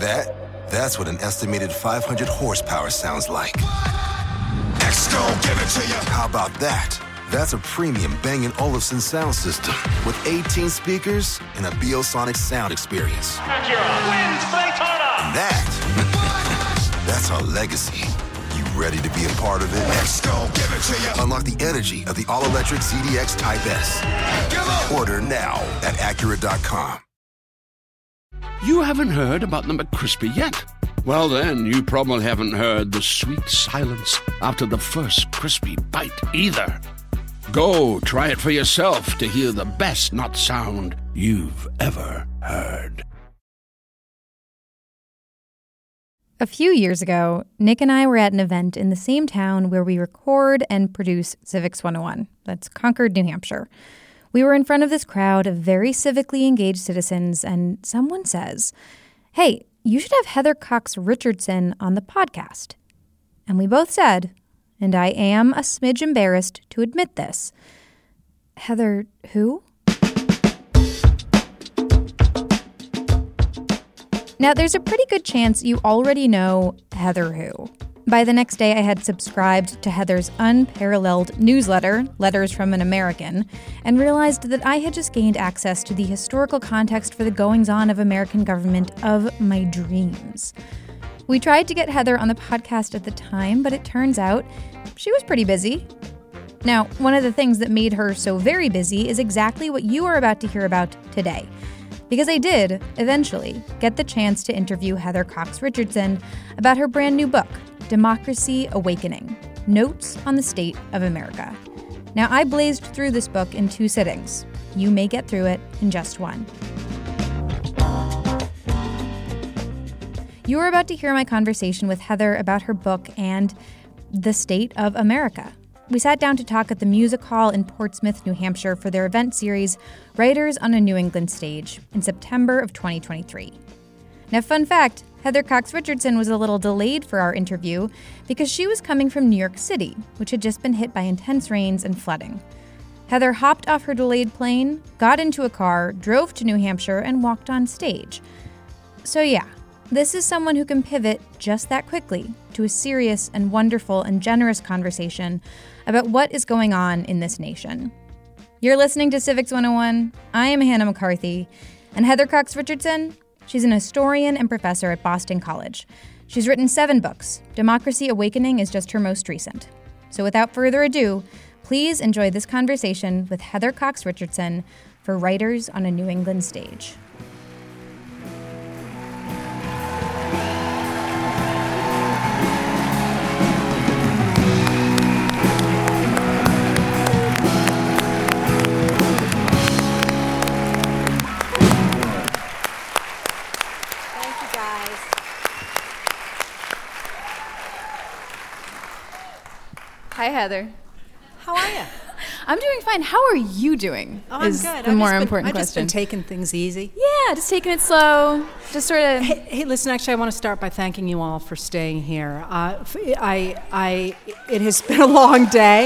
that? That's what an estimated 500 horsepower sounds like. X gon' give it to you. How about that? That's a premium Bang & Olufsen sound system with 18 speakers and a Biosonic sound experience. Acura wins Daytona. And that's our legacy. You ready to be a part of it? X gon' give it to you. Unlock the energy of the all-electric ZDX Type S. Order now at Acura.com. You haven't heard about the McCrispy yet? Well, then, you probably haven't heard the sweet silence after the first crispy bite either. Go try it for yourself to hear the best nut sound you've ever heard. A few years ago, Nick and I were at an event in the same town where we record and produce Civics 101. That's Concord, New Hampshire. We were in front of this crowd of very civically engaged citizens, and someone says, "Hey, you should have Heather Cox Richardson on the podcast." And we both said, and I am a smidge embarrassed to admit this, "Heather who?" Now, there's a pretty good chance you already know Heather who. By the next day, I had subscribed to Heather's unparalleled newsletter, Letters from an American, and realized that I had just gained access to the historical context for the goings-on of American government of my dreams. We tried to get Heather on the podcast at the time, but it turns out she was pretty busy. Now, one of the things that made her so very busy is exactly what you are about to hear about today. Because I did, eventually, get the chance to interview Heather Cox Richardson about her brand new book, Democracy Awakening: Notes on the State of America. Now, I blazed through this book in 2 sittings. You may get through it in just 1. You are about to hear my conversation with Heather about her book and the state of America. We sat down to talk at the Music Hall in Portsmouth, New Hampshire for their event series, Writers on a New England Stage, in September of 2023. Now, fun fact, Heather Cox Richardson was a little delayed for our interview because she was coming from New York City, which had just been hit by intense rains and flooding. Heather hopped off her delayed plane, got into a car, drove to New Hampshire, and walked on stage. So yeah, this is someone who can pivot just that quickly to a serious and wonderful and generous conversation about what is going on in this nation. You're listening to Civics 101. I am Hannah McCarthy, and Heather Cox Richardson, she's an historian and professor at Boston College. She's written 7 books. Democracy Awakening is just her most recent. So without further ado, please enjoy this conversation with Heather Cox Richardson for Writers on a New England Stage. Hi, Heather. How are you? I'm doing fine. How are you doing? Oh, I'm is good. the more important I've just question. been taking things easy. Yeah, just taking it slow. Just sort of. Hey, listen. Actually, I want to start by thanking you all for staying here. It has been a long day,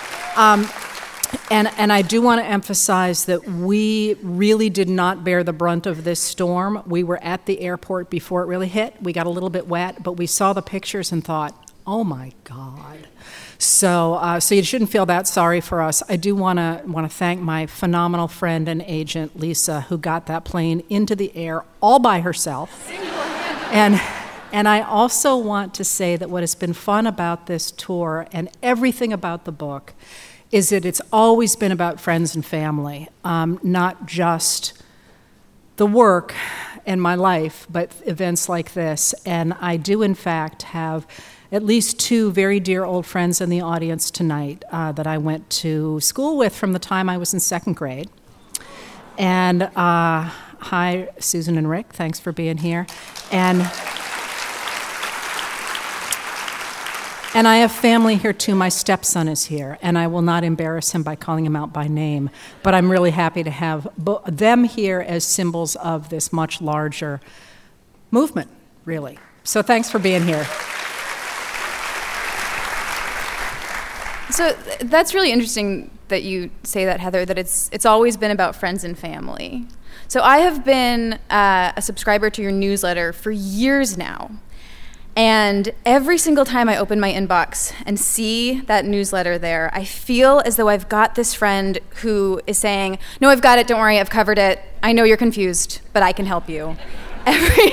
and I do want to emphasize that we really did not bear the brunt of this storm. We were at the airport before it really hit. We got a little bit wet, but we saw the pictures and thought, "Oh my God." So you shouldn't feel that sorry for us. I do want to thank my phenomenal friend and agent, Lisa, who got that plane into the air all by herself. And I also want to say that what has been fun about this tour and everything about the book is that it's always been about friends and family, not just the work and my life, but events like this. And I do, in fact, have at least 2 very dear old friends in the audience tonight that I went to school with from the time I was in 2nd grade. And hi, Susan and Rick, thanks for being here. And I have family here too. My stepson is here, and I will not embarrass him by calling him out by name, but I'm really happy to have them here as symbols of this much larger movement, really. So thanks for being here. So that's really interesting that you say that, Heather, that it's always been about friends and family. So I have been a subscriber to your newsletter for years now. And every single time I open my inbox and see that newsletter there, I feel as though I've got this friend who is saying, no, I've got it, don't worry, I've covered it. I know you're confused, but I can help you. Every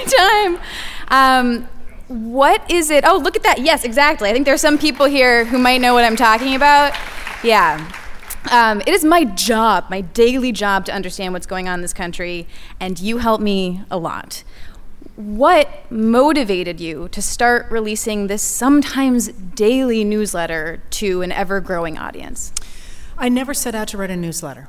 time. What is it? Oh, look at that. Yes, exactly. I think there are some people here who might know what I'm talking about. Yeah. It is my job, my daily job, to understand what's going on in this country, and you help me a lot. What motivated you to start releasing this sometimes daily newsletter to an ever-growing audience? I never set out to write a newsletter.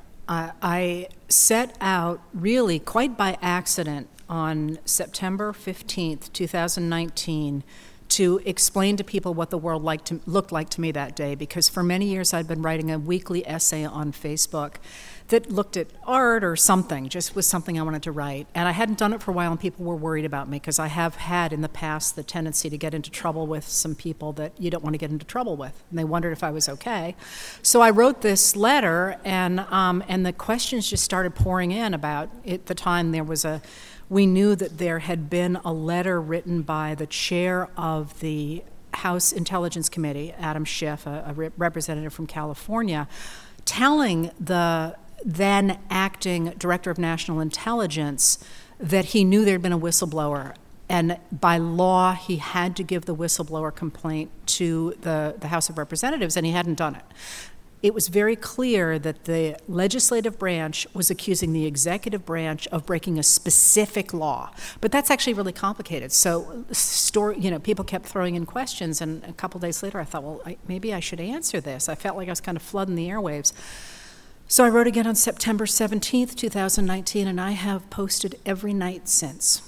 I set out really quite by accident on September 15th, 2019, to explain to people what the world looked like to me that day, because for many years I'd been writing a weekly essay on Facebook that looked at art or something, just was something I wanted to write. And I hadn't done it for a while, and people were worried about me, because I have had in the past the tendency to get into trouble with some people that you don't want to get into trouble with, and they wondered if I was okay. So I wrote this letter, and the questions just started pouring in about it. At the time we knew that there had been a letter written by the chair of the House Intelligence Committee, Adam Schiff, a representative from California, telling the then acting Director of National Intelligence that he knew there had been a whistleblower, and by law he had to give the whistleblower complaint to the House of Representatives, and he hadn't done it. It was very clear that the legislative branch was accusing the executive branch of breaking a specific law. But that's actually really complicated. So people kept throwing in questions, and a couple days later I thought, well, maybe I should answer this. I felt like I was kind of flooding the airwaves. So I wrote again on September 17th, 2019, and I have posted every night since.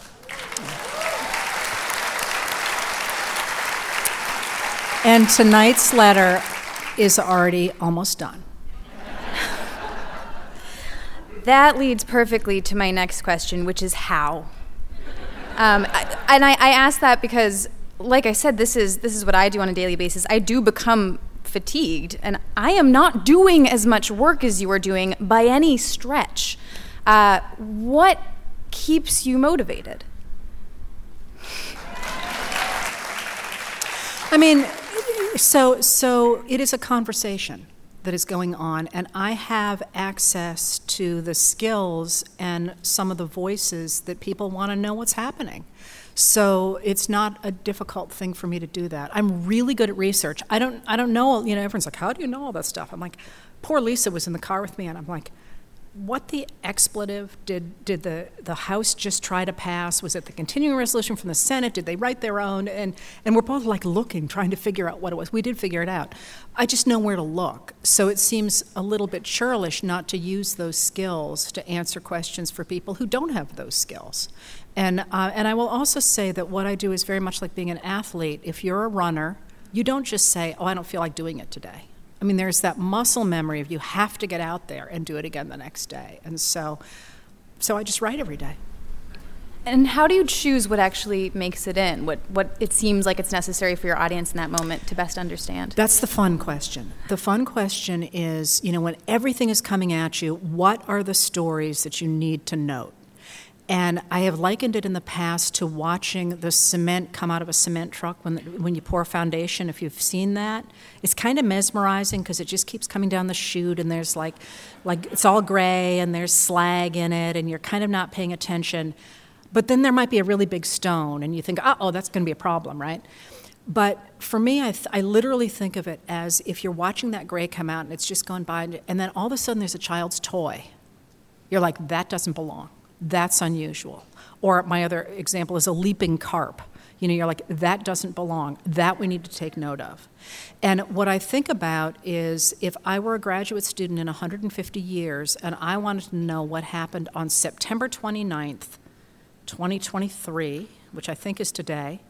And tonight's letter is already almost done. That leads perfectly to my next question, which is how. I ask that because, like I said, this is what I do on a daily basis. I do become fatigued, and I am not doing as much work as you are doing by any stretch. What keeps you motivated? I mean, so it is a conversation that is going on, and I have access to the skills and some of the voices that people want to know what's happening. So it's not a difficult thing for me to do that. I'm really good at research. I don't know, everyone's like, how do you know all that stuff? I'm like, poor Lisa was in the car with me, and I'm like, what the expletive did the House just try to pass? Was it the continuing resolution from the Senate? Did they write their own? And we're both like looking, trying to figure out what it was. We did figure it out. I just know where to look. So it seems a little bit churlish not to use those skills to answer questions for people who don't have those skills. And I will also say that what I do is very much like being an athlete. If you're a runner, you don't just say, oh, I don't feel like doing it today. I mean, there's that muscle memory of you have to get out there and do it again the next day. And so I just write every day. And how do you choose what actually makes it in? What it seems like it's necessary for your audience in that moment to best understand? That's the fun question. The fun question is, when everything is coming at you, what are the stories that you need to note? And I have likened it in the past to watching the cement come out of a cement truck when you pour foundation. If you've seen that, it's kind of mesmerizing because it just keeps coming down the chute, and there's like it's all gray and there's slag in it, and you're kind of not paying attention. But then there might be a really big stone, and you think, oh, that's going to be a problem, right? But for me, I literally think of it as if you're watching that gray come out and it's just gone by, and then all of a sudden there's a child's toy. You're like, that doesn't belong. That's unusual. Or my other example is a leaping carp. You're like, that doesn't belong. That we need to take note of. And what I think about is if I were a graduate student in 150 years and I wanted to know what happened on September 29th, 2023, which I think is today,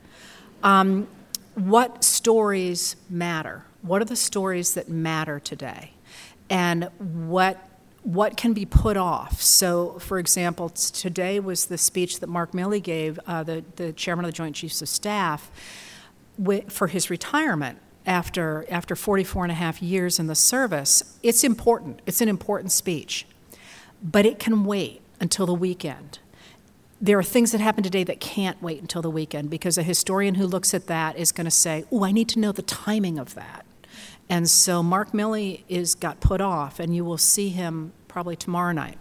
what stories matter? What are the stories that matter today? And what can be put off? So, for example, today was the speech that Mark Milley gave, the chairman of the Joint Chiefs of Staff, for his retirement after 44 and a half years in the service. It's important. It's an important speech. But it can wait. until the weekend. There are things that happen today that can't wait until the weekend, because a historian who looks at that is going to say, oh, I need to know the timing of that. And so Mark Milley got put off, and you will see him probably tomorrow night.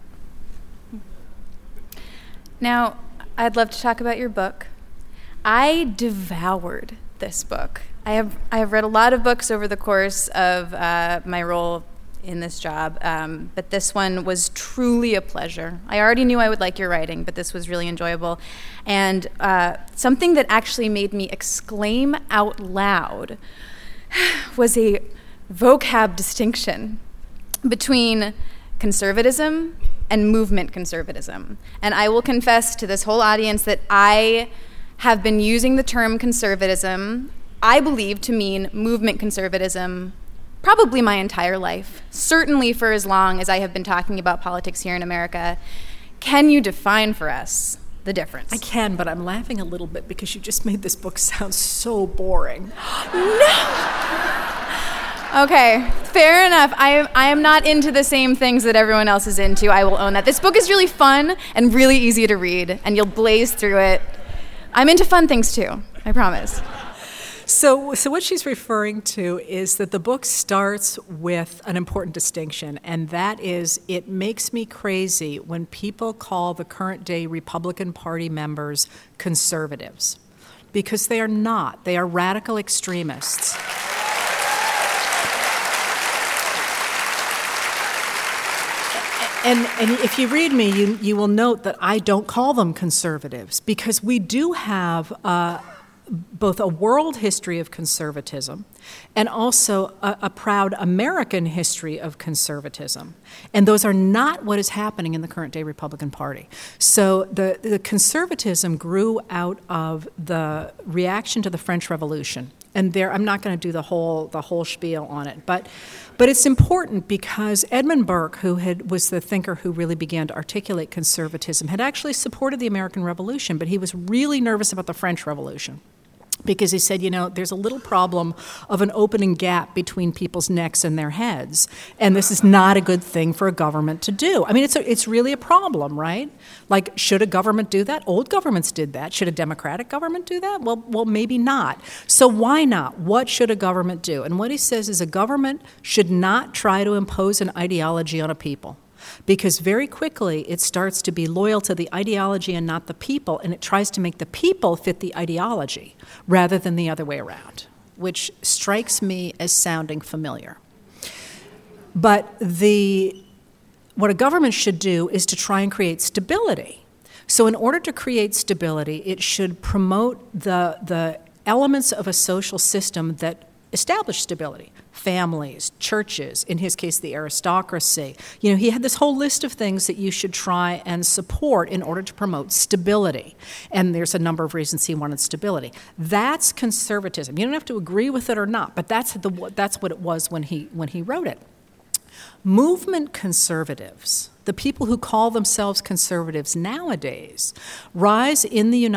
Now, I'd love to talk about your book. I devoured this book. I have read a lot of books over the course of my role in this job, but this one was truly a pleasure. I already knew I would like your writing, but this was really enjoyable. And something that actually made me exclaim out loud was a vocab distinction between conservatism and movement conservatism. And I will confess to this whole audience that I have been using the term conservatism, I believe, to mean movement conservatism probably my entire life, certainly for as long as I have been talking about politics here in America. Can you define for us the difference? I can, but I'm laughing a little bit because you just made this book sound so boring. No! Okay, fair enough. I am not into the same things that everyone else is into. I will own that. This book is really fun and really easy to read, and you'll blaze through it. I'm into fun things too, I promise. So what she's referring to is that the book starts with an important distinction, and that is, it makes me crazy when people call the current day Republican Party members conservatives, because they are not. They are radical extremists. And if you read me, you will note that I don't call them conservatives, because we do have both a world history of conservatism and also a proud American history of conservatism. And those are not what is happening in the current day Republican Party. So the conservatism grew out of the reaction to the French Revolution. And there, I'm not going to do the whole spiel on it, but it's important because Edmund Burke, who was the thinker who really began to articulate conservatism, had actually supported the American Revolution, but he was really nervous about the French Revolution, because he said, there's a little problem of an opening gap between people's necks and their heads, and this is not a good thing for a government to do. I mean, it's really a problem, right? Like, should a government do that? Old governments did that. Should a democratic government do that? Well, maybe not. So why not? What should a government do? And what he says is a government should not try to impose an ideology on a people, because very quickly it starts to be loyal to the ideology and not the people, and it tries to make the people fit the ideology rather than the other way around, which strikes me as sounding familiar. But what a government should do is to try and create stability. So in order to create stability, it should promote the elements of a social system that establish stability. Families, churches, in his case, the aristocracy. He had this whole list of things that you should try and support in order to promote stability. And there's a number of reasons he wanted stability. That's conservatism. You don't have to agree with it or not, but that's what it was when he wrote it. Movement conservatives, the people who call themselves conservatives nowadays, rise in the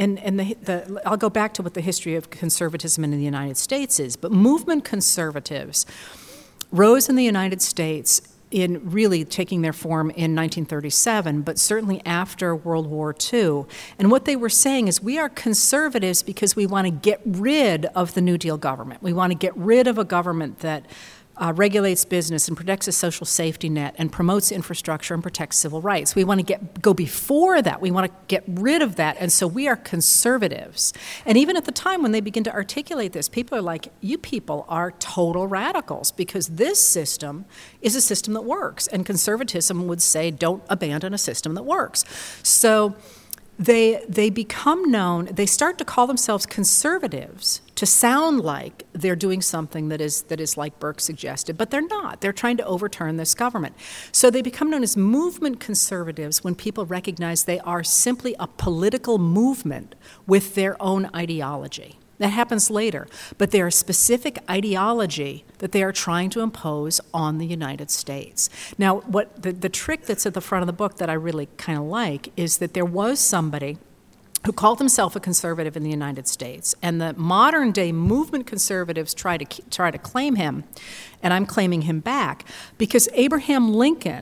I'll go back to what the history of conservatism in the United States is, but movement conservatives rose in the United States in really taking their form in 1937, but certainly after World War II. And what they were saying is, we are conservatives because we want to get rid of the New Deal government. We want to get rid of a government that regulates business and protects a social safety net and promotes infrastructure and protects civil rights. We want to go before that. We want to get rid of that. And so we are conservatives. And even at the time when they begin to articulate this, people are like, you people are total radicals, because this system is a system that works. And conservatism would say, don't abandon a system that works. So they become known, they start to call themselves conservatives to sound like they're doing something that is like Burke suggested, but they're not. They're trying to overturn this government. So they become known as movement conservatives when people recognize they are simply a political movement with their own ideology. That happens later, but they're a specific ideology that they are trying to impose on the United States. Now, what the trick that's at the front of the book that I really kind of like is that there was somebody who called himself a conservative in the United States, and the modern-day movement conservatives try to claim him, and I'm claiming him back, because Abraham Lincoln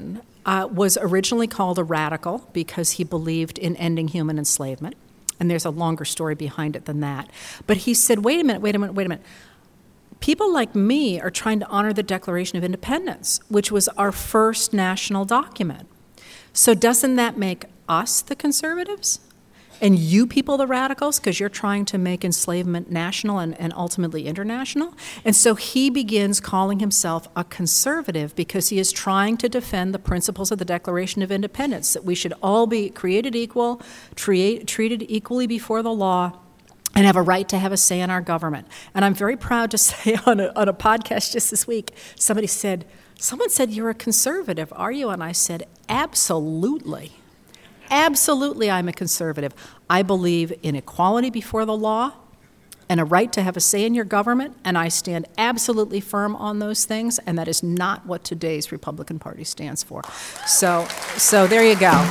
was originally called a radical because he believed in ending human enslavement. And there's a longer story behind it than that. But he said, wait a minute. People like me are trying to honor the Declaration of Independence, which was our first national document. So doesn't that make us the conservatives? And you people the radicals, because you're trying to make enslavement national and ultimately international? And so he begins calling himself a conservative because he is trying to defend the principles of the Declaration of Independence, that we should all be created equal, treated equally before the law, and have a right to have a say in our government. And I'm very proud to say on a podcast just this week, someone said, you're a conservative, are you? And I said, absolutely. Absolutely, I'm a conservative. I believe in equality before the law and a right to have a say in your government, and I stand absolutely firm on those things, and that is not what today's Republican Party stands for. So there you go.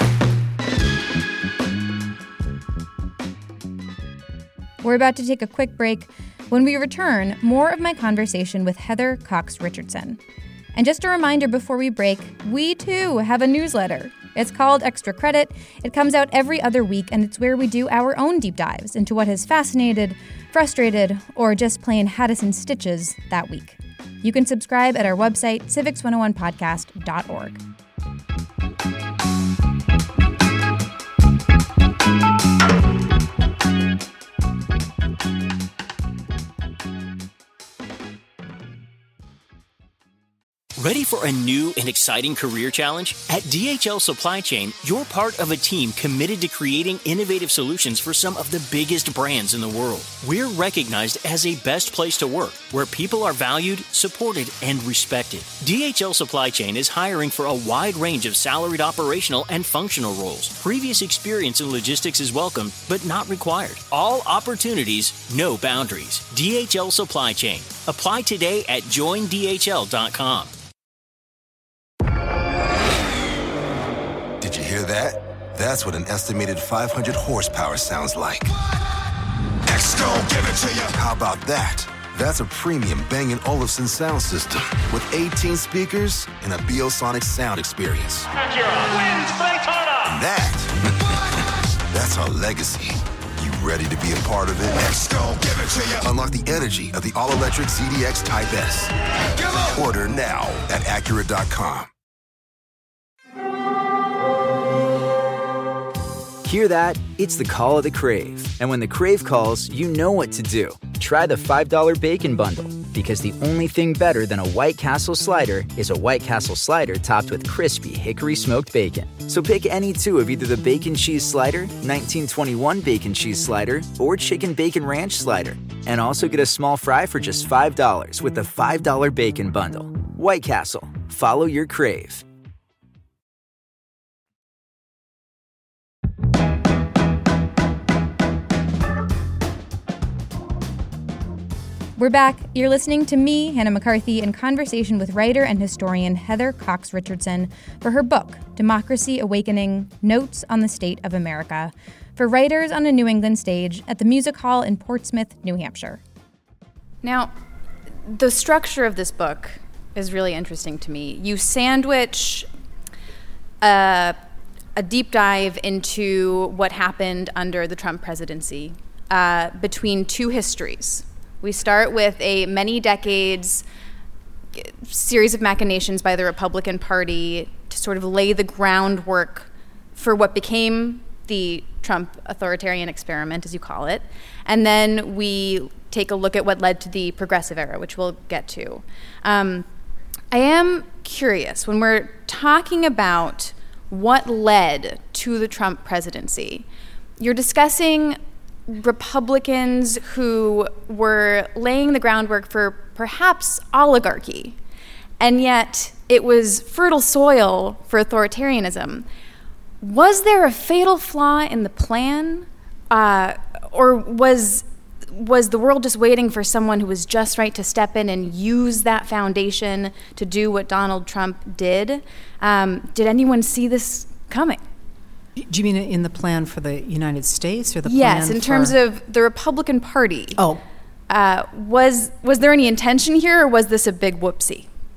We're about to take a quick break. When we return, more of my conversation with Heather Cox Richardson. And just a reminder before we break, we too have a newsletter. It's called Extra Credit. It comes out every other week, and it's where we do our own deep dives into what has fascinated, frustrated, or just plain had us in stitches that week. You can subscribe at our website, civics101podcast.org. Ready for a new and exciting career challenge? At DHL Supply Chain, you're part of a team committed to creating innovative solutions for some of the biggest brands in the world. We're recognized as a best place to work, where people are valued, supported, and respected. DHL Supply Chain is hiring for a wide range of salaried operational and functional roles. Previous experience in logistics is welcome, but not required. All opportunities, no boundaries. DHL Supply Chain. Apply today at joindhl.com. Did you hear that? That's what an estimated 500 horsepower sounds like. X gon' give it to you. How about that? That's a premium Bang & Olufsen sound system with 18 speakers and a Biosonic sound experience. Acura wins Daytona. And that's our legacy. You ready to be a part of it? X gon' give it to you. Unlock the energy of the all-electric ZDX Type S. Give up. Order now at Acura.com. Hear that? It's the call of the Crave. And when the Crave calls, you know what to do. Try the $5 Bacon Bundle, because the only thing better than a White Castle slider is a White Castle slider topped with crispy hickory smoked bacon. So pick any two of either the Bacon Cheese Slider, 1921 Bacon Cheese Slider, or Chicken Bacon Ranch Slider. And also get a small fry for just $5 with the $5 Bacon Bundle. White Castle. Follow your Crave. We're back. You're listening to me, Hannah McCarthy, in conversation with writer and historian Heather Cox Richardson for her book, Democracy Awakening: Notes on the State of America, for writers on a New England stage at the Music Hall in Portsmouth, New Hampshire. Now, the structure of this book is really interesting to me. You sandwich a deep dive into what happened under the Trump presidency between two histories. We start with a many decades series of machinations by the Republican Party to sort of lay the groundwork for what became the Trump authoritarian experiment, as you call it. And then we take a look at what led to the progressive era, which we'll get to. I am curious, when we're talking about what led to the Trump presidency, you're discussing Republicans who were laying the groundwork for perhaps oligarchy, and yet it was fertile soil for authoritarianism. Was there a fatal flaw in the plan, or was the world just waiting for someone who was just right to step in and use that foundation to do what Donald Trump did? Did anyone see this coming? Do you mean in the plan for the United States, or the plan Yes, in terms of the Republican Party. Oh. Was there any intention here, or was this a big whoopsie,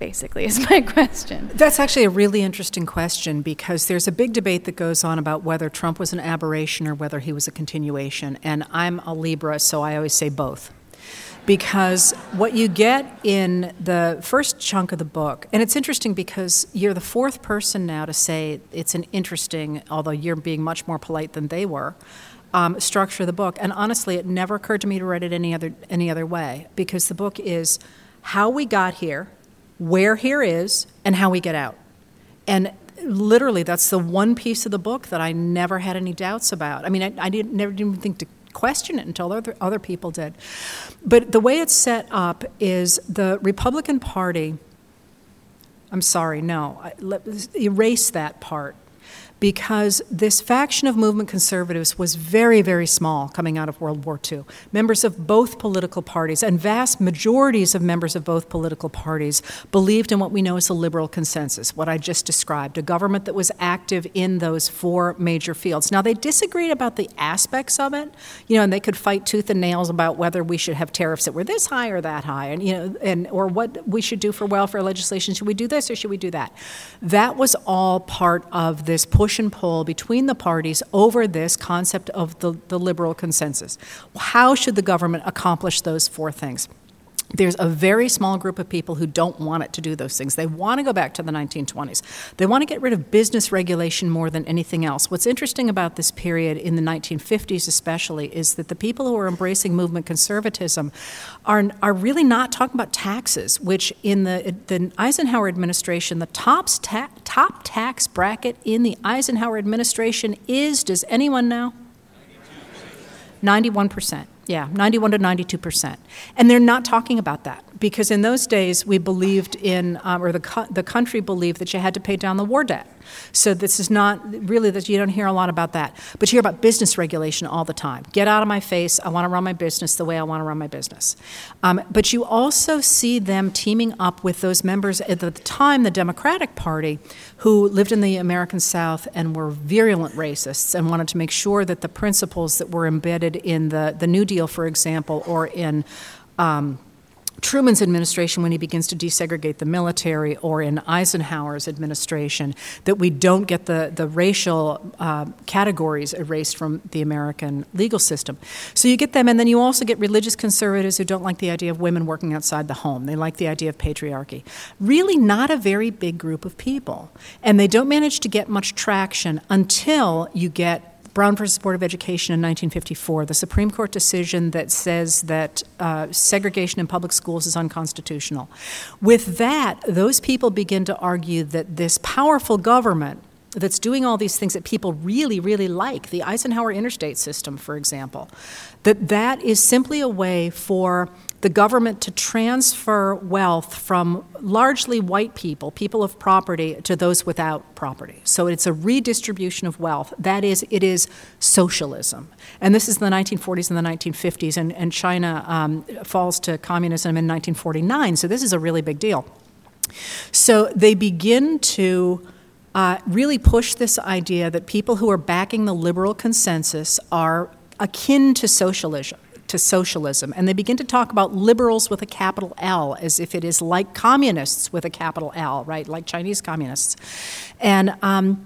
basically, is my question. That's actually a really interesting question, because there's a big debate that goes on about whether Trump was an aberration or whether he was a continuation. And I'm a Libra, so I always say both. Because what you get in the first chunk of the book, and it's interesting because you're the fourth person now to say it's an interesting, although you're being much more polite than they were, structure of the book. And honestly, it never occurred to me to write it any other way, because the book is how we got here, where here is, and how we get out. And literally, that's the one piece of the book that I never had any doubts about. I mean, I never even think to question it until other people did. But the way it's set up is the Republican Party, erase that part. Because this faction of movement conservatives was very, very small coming out of World War II. Members of both political parties, and vast majorities of members of both political parties, believed in what we know as the liberal consensus, what I just described, a government that was active in those four major fields. Now, they disagreed about the aspects of it, and they could fight tooth and nails about whether we should have tariffs that were this high or that high, and or what we should do for welfare legislation. Should we do this or should we do that? That was all part of this push and pull between the parties over this concept of the liberal consensus. How should the government accomplish those four things? There's a very small group of people who don't want it to do those things. They want to go back to the 1920s. They want to get rid of business regulation more than anything else. What's interesting about this period, in the 1950s especially, is that the people who are embracing movement conservatism are really not talking about taxes, which in the Eisenhower administration, the top tax bracket in the Eisenhower administration is, does anyone know? 91%. Yeah, 91 to 92%. And they're not talking about that, because in those days we believed in, or the country believed that you had to pay down the war debt. So this is not really, that you don't hear a lot about that. But you hear about business regulation all the time. Get out of my face. I want to run my business the way I want to run my business. But you also see them teaming up with those members at the time, the Democratic Party, who lived in the American South and were virulent racists and wanted to make sure that the principles that were embedded in the New Deal, for example, or in Truman's administration when he begins to desegregate the military, or in Eisenhower's administration, that we don't get the racial categories erased from the American legal system. So you get them, and then you also get religious conservatives who don't like the idea of women working outside the home. They like the idea of patriarchy. Really not a very big group of people. And they don't manage to get much traction until you get Brown versus Board of Education in 1954, the Supreme Court decision that says that segregation in public schools is unconstitutional. With that, those people begin to argue that this powerful government that's doing all these things that people really, really like, the Eisenhower interstate system, for example, that is simply a way for the government to transfer wealth from largely white people, people of property, to those without property. So it's a redistribution of wealth. That is, it is socialism. And this is the 1940s and the 1950s, and China falls to communism in 1949, so this is a really big deal. So they begin to really push this idea that people who are backing the liberal consensus are akin to socialism. And they begin to talk about liberals with a capital L as if it is like communists with a capital L, right, like Chinese communists. And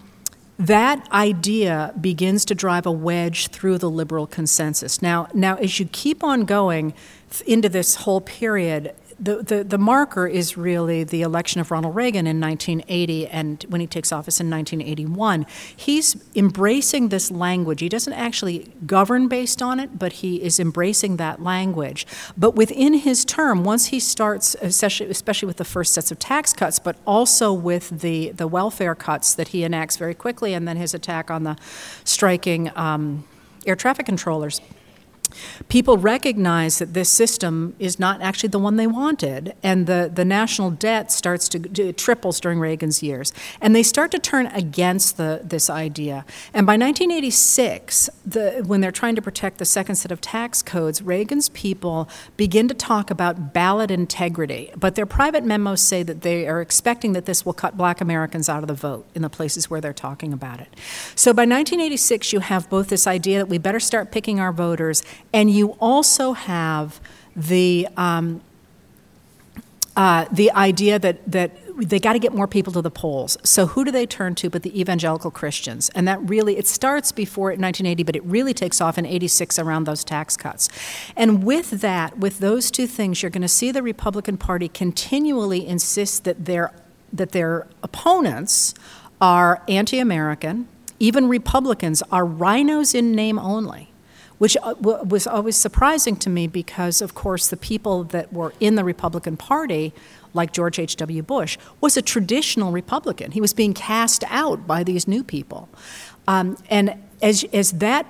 that idea begins to drive a wedge through the liberal consensus. Now, as you keep on going into this whole period, the marker is really the election of Ronald Reagan in 1980, and when he takes office in 1981. He's embracing this language. He doesn't actually govern based on it, but he is embracing that language. But within his term, once he starts, especially with the first sets of tax cuts, but also with the welfare cuts that he enacts very quickly, and then his attack on the striking air traffic controllers, people recognize that this system is not actually the one they wanted, and the national debt starts to triples during Reagan's years, and they start to turn against this idea. And by 1986, when they're trying to protect the second set of tax codes, Reagan's people begin to talk about ballot integrity, but their private memos say that they are expecting that this will cut Black Americans out of the vote in the places where they're talking about it. So by 1986, you have both this idea that we better start picking our voters, and you also have the the idea that they got to get more people to the polls. So who do they turn to but the evangelical Christians? And that really, it starts before 1980, but it really takes off in 86 around those tax cuts. And with that, with those two things, you're going to see the Republican Party continually insist that their opponents are anti-American. Even Republicans are rhinos in name only, which was always surprising to me because, of course, the people that were in the Republican Party, like George H.W. Bush, was a traditional Republican. He was being cast out by these new people. And as that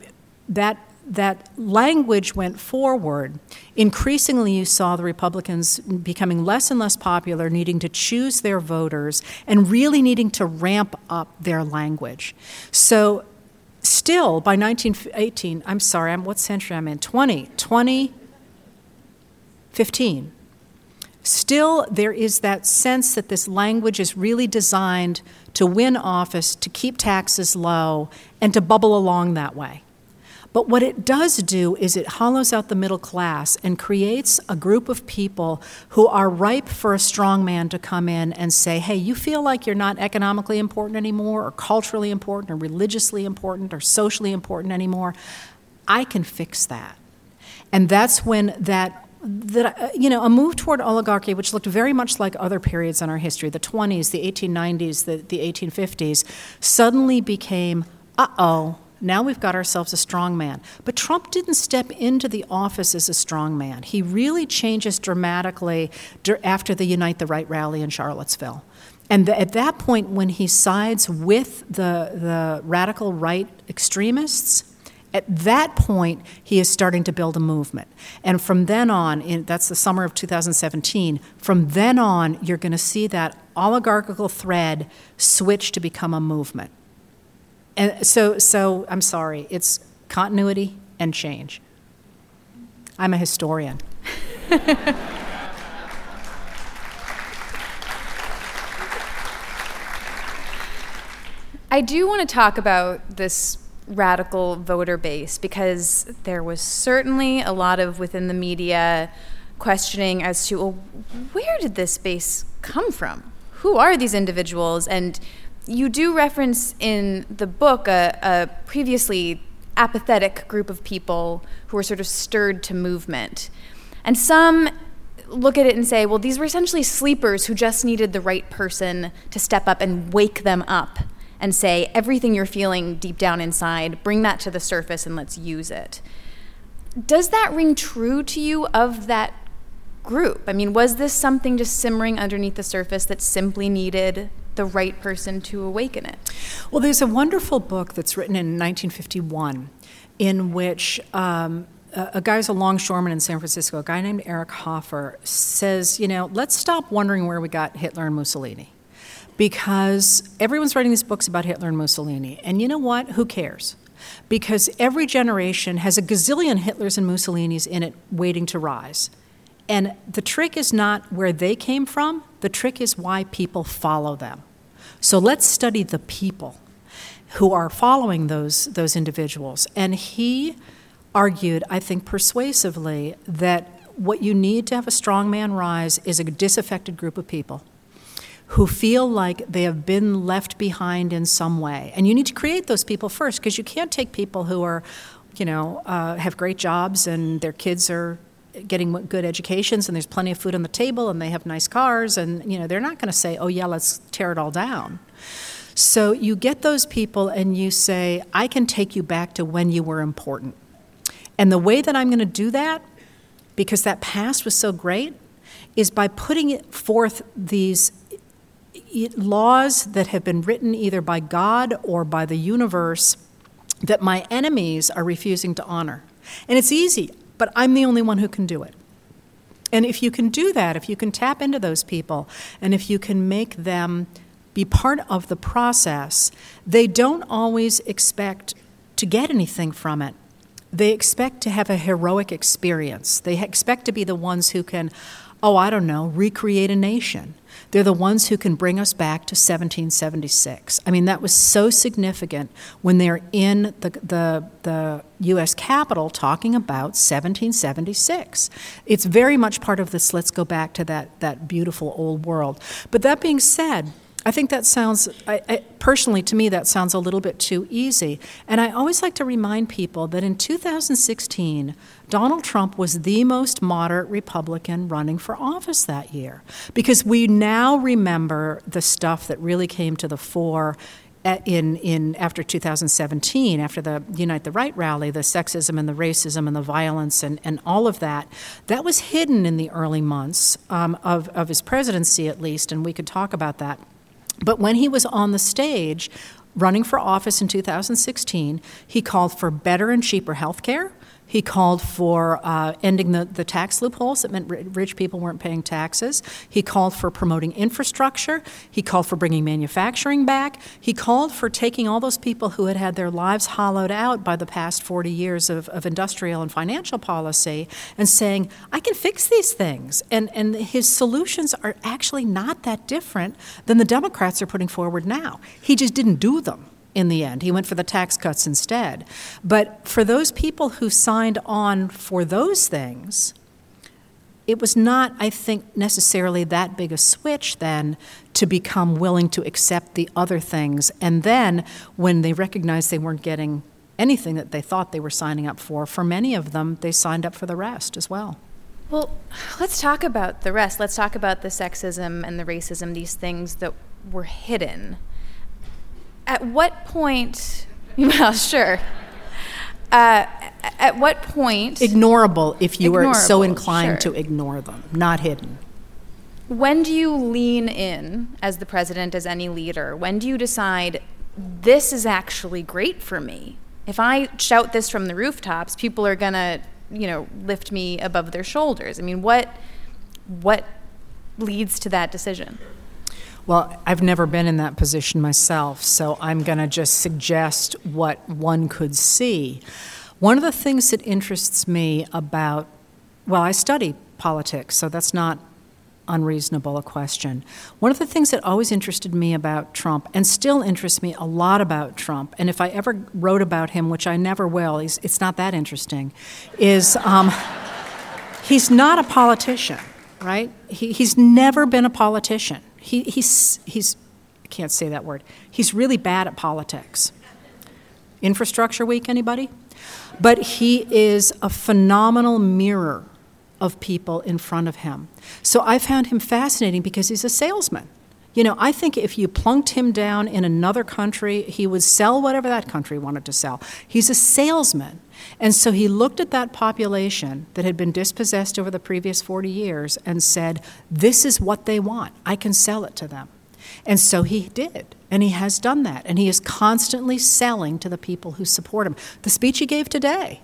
language went forward, increasingly you saw the Republicans becoming less and less popular, needing to choose their voters, and really needing to ramp up their language. So still, by 1918, what century I'm in? 2015. Still, there is that sense that this language is really designed to win office, to keep taxes low, and to bubble along that way. But what it does do is it hollows out the middle class and creates a group of people who are ripe for a strong man to come in and say, hey, you feel like you're not economically important anymore, or culturally important, or religiously important, or socially important anymore. I can fix that. And that's when a move toward oligarchy, which looked very much like other periods in our history, the 20s, the 1890s, the 1850s, suddenly became, now we've got ourselves a strong man. But Trump didn't step into the office as a strong man. He really changes dramatically after the Unite the Right rally in Charlottesville. And at that point, when he sides with the radical right extremists, at that point, he is starting to build a movement. And from then on, that's the summer of 2017, from then on, you're going to see that oligarchical thread switch to become a movement. And so I'm sorry, it's continuity and change. I'm a historian. I do want to talk about this radical voter base because there was certainly a lot of within the media questioning as to, well, where did this base come from? Who are these individuals? And you do reference in the book a previously apathetic group of people who were sort of stirred to movement. And some look at it and say, well, these were essentially sleepers who just needed the right person to step up and wake them up and say, everything you're feeling deep down inside, bring that to the surface and let's use it. Does that ring true to you of that group? I mean, was this something just simmering underneath the surface that simply needed the right person to awaken it? Well, there's a wonderful book that's written in 1951 in which a guy who's a longshoreman in San Francisco, a guy named Eric Hoffer, says, let's stop wondering where we got Hitler and Mussolini. Because everyone's writing these books about Hitler and Mussolini. And you know what? Who cares? Because every generation has a gazillion Hitlers and Mussolinis in it waiting to rise. And the trick is not where they came from. The trick is why people follow them. So let's study the people who are following those individuals. And he argued, I think persuasively, that what you need to have a strong man rise is a disaffected group of people who feel like they have been left behind in some way. And you need to create those people first, because you can't take people who are, have great jobs and their kids are getting good educations and there's plenty of food on the table and they have nice cars and, they're not going to say, oh yeah, let's tear it all down. So you get those people and you say, I can take you back to when you were important. And the way that I'm going to do that, because that past was so great, is by putting forth these laws that have been written either by God or by the universe that my enemies are refusing to honor. And it's easy, but I'm the only one who can do it. And if you can do that, if you can tap into those people, and if you can make them be part of the process, they don't always expect to get anything from it. They expect to have a heroic experience. They expect to be the ones who can recreate a nation. They're the ones who can bring us back to 1776. I mean, that was so significant when they're in the U.S. Capitol talking about 1776. It's very much part of this, let's go back to that beautiful old world. But that being said, I think that sounds, personally to me, that sounds a little bit too easy. And I always like to remind people that in 2016, Donald Trump was the most moderate Republican running for office that year. Because we now remember the stuff that really came to the fore in after 2017, after the Unite the Right rally, the sexism and the racism and the violence and all of that. That was hidden in the early months of his presidency, at least, and we could talk about that. But when he was on the stage running for office in 2016, he called for better and cheaper health care. He called for ending the tax loopholes that meant rich people weren't paying taxes. He called for promoting infrastructure. He called for bringing manufacturing back. He called for taking all those people who had had their lives hollowed out by the past 40 years of industrial and financial policy and saying, I can fix these things. And his solutions are actually not that different than the Democrats are putting forward now. He just didn't do them. In the end, he went for the tax cuts instead. But for those people who signed on for those things, it was not, I think, necessarily that big a switch then to become willing to accept the other things. And then when they recognized they weren't getting anything that they thought they were signing up for many of them, they signed up for the rest as well. Well, let's talk about the rest. Let's talk about the sexism and the racism, these things that were hidden. At what point, well, sure. At what point? Ignorable if you are so inclined to ignore them, not hidden. When do you lean in as the president, as any leader? When do you decide, this is actually great for me? If I shout this from the rooftops, people are going to, lift me above their shoulders. I mean, what leads to that decision? Well, I've never been in that position myself, so I'm going to just suggest what one could see. One of the things that interests me about, I study politics, so that's not unreasonable a question. One of the things that always interested me about Trump, and still interests me a lot about Trump, and if I ever wrote about him, which I never will, it's not that interesting, is he's not a politician, right? He's never been a politician. He's I can't say that word. He's really bad at politics. Infrastructure week, anybody? But he is a phenomenal mirror of people in front of him. So I found him fascinating because he's a salesman. I think if you plunked him down in another country, he would sell whatever that country wanted to sell. He's a salesman. And so he looked at that population that had been dispossessed over the previous 40 years and said, this is what they want. I can sell it to them. And so he did. And he has done that. And he is constantly selling to the people who support him. The speech he gave today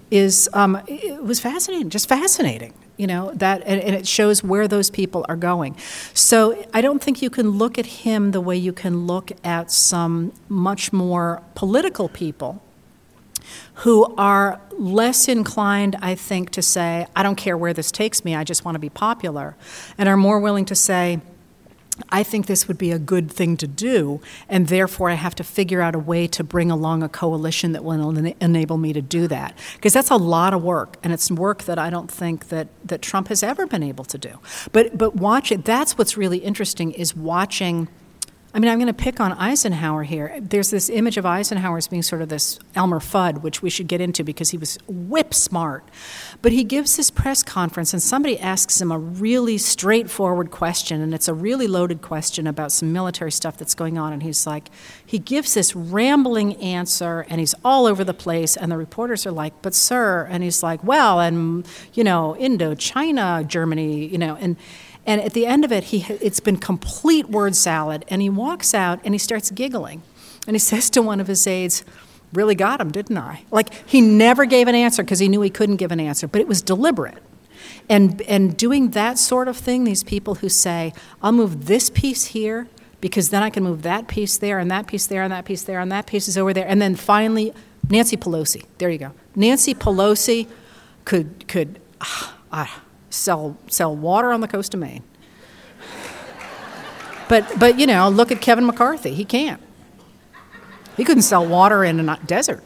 it was fascinating, just fascinating. That, and it shows where those people are going. So I don't think you can look at him the way you can look at some much more political people who are less inclined, I think, to say, I don't care where this takes me, I just want to be popular, and are more willing to say, I think this would be a good thing to do, and therefore I have to figure out a way to bring along a coalition that will enable me to do that. Because that's a lot of work, and it's work that I don't think that Trump has ever been able to do. But watch it. That's what's really interesting, is watching. I'm going to pick on Eisenhower here. There's this image of Eisenhower as being sort of this Elmer Fudd, which we should get into because he was whip smart. But he gives this press conference, and somebody asks him a really straightforward question, and it's a really loaded question about some military stuff that's going on, and he gives this rambling answer, and he's all over the place, and the reporters are like, but sir, and he's like, well, and, Indochina, Germany, and at the end of it, it's been complete word salad, and he walks out and he starts giggling. And he says to one of his aides, really got him, didn't I? Like, he never gave an answer because he knew he couldn't give an answer, but it was deliberate. And doing that sort of thing, these people who say, I'll move this piece here because then I can move that piece there and that piece there and that piece there and that piece is over there. And then finally, Nancy Pelosi, there you go. Nancy Pelosi could sell water on the coast of Maine. But you know, look at Kevin McCarthy. He can't. He couldn't sell water in a desert.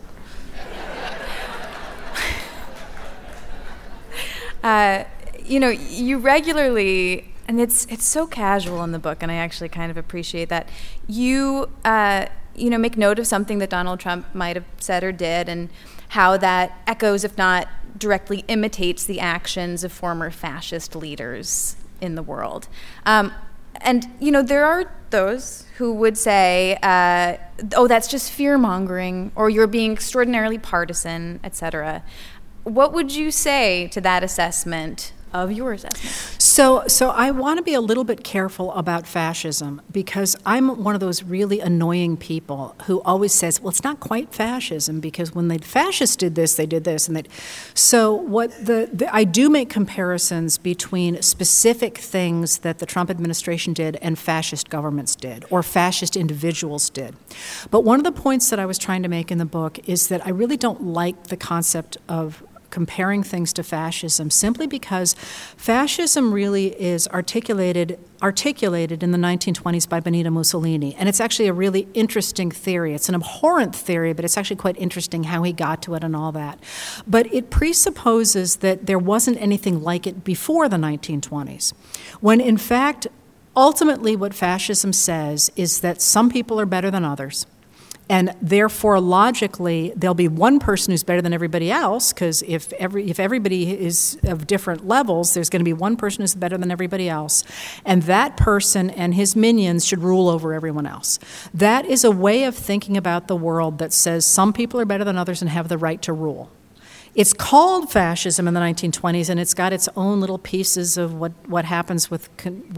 You know, you regularly, and it's so casual in the book, and I actually kind of appreciate that. You make note of something that Donald Trump might have said or did, and how that echoes, if not directly imitates, the actions of former fascist leaders in the world. And, you know, there are those who would say, oh, that's just fear-mongering, or you're being extraordinarily partisan, etc. What would you say to that assessment of your assessment? So I want to be a little bit careful about fascism, because I'm one of those really annoying people who always says, well, it's not quite fascism, because when the fascists did this, they did this. So what I do make comparisons between specific things that the Trump administration did and fascist governments did, or fascist individuals did. But one of the points that I was trying to make in the book is that I really don't like the concept of comparing things to fascism, simply because fascism really is articulated in the 1920s by Benito Mussolini. And it's actually a really interesting theory. It's an abhorrent theory, but it's actually quite interesting how he got to it and all that. But it presupposes that there wasn't anything like it before the 1920s, when in fact, ultimately what fascism says is that some people are better than others. And therefore, logically, there'll be one person who's better than everybody else, because if everybody is of different levels, there's going to be one person who's better than everybody else. And that person and his minions should rule over everyone else. That is a way of thinking about the world that says some people are better than others and have the right to rule. It's called fascism in the 1920s, and it's got its own little pieces of what happens with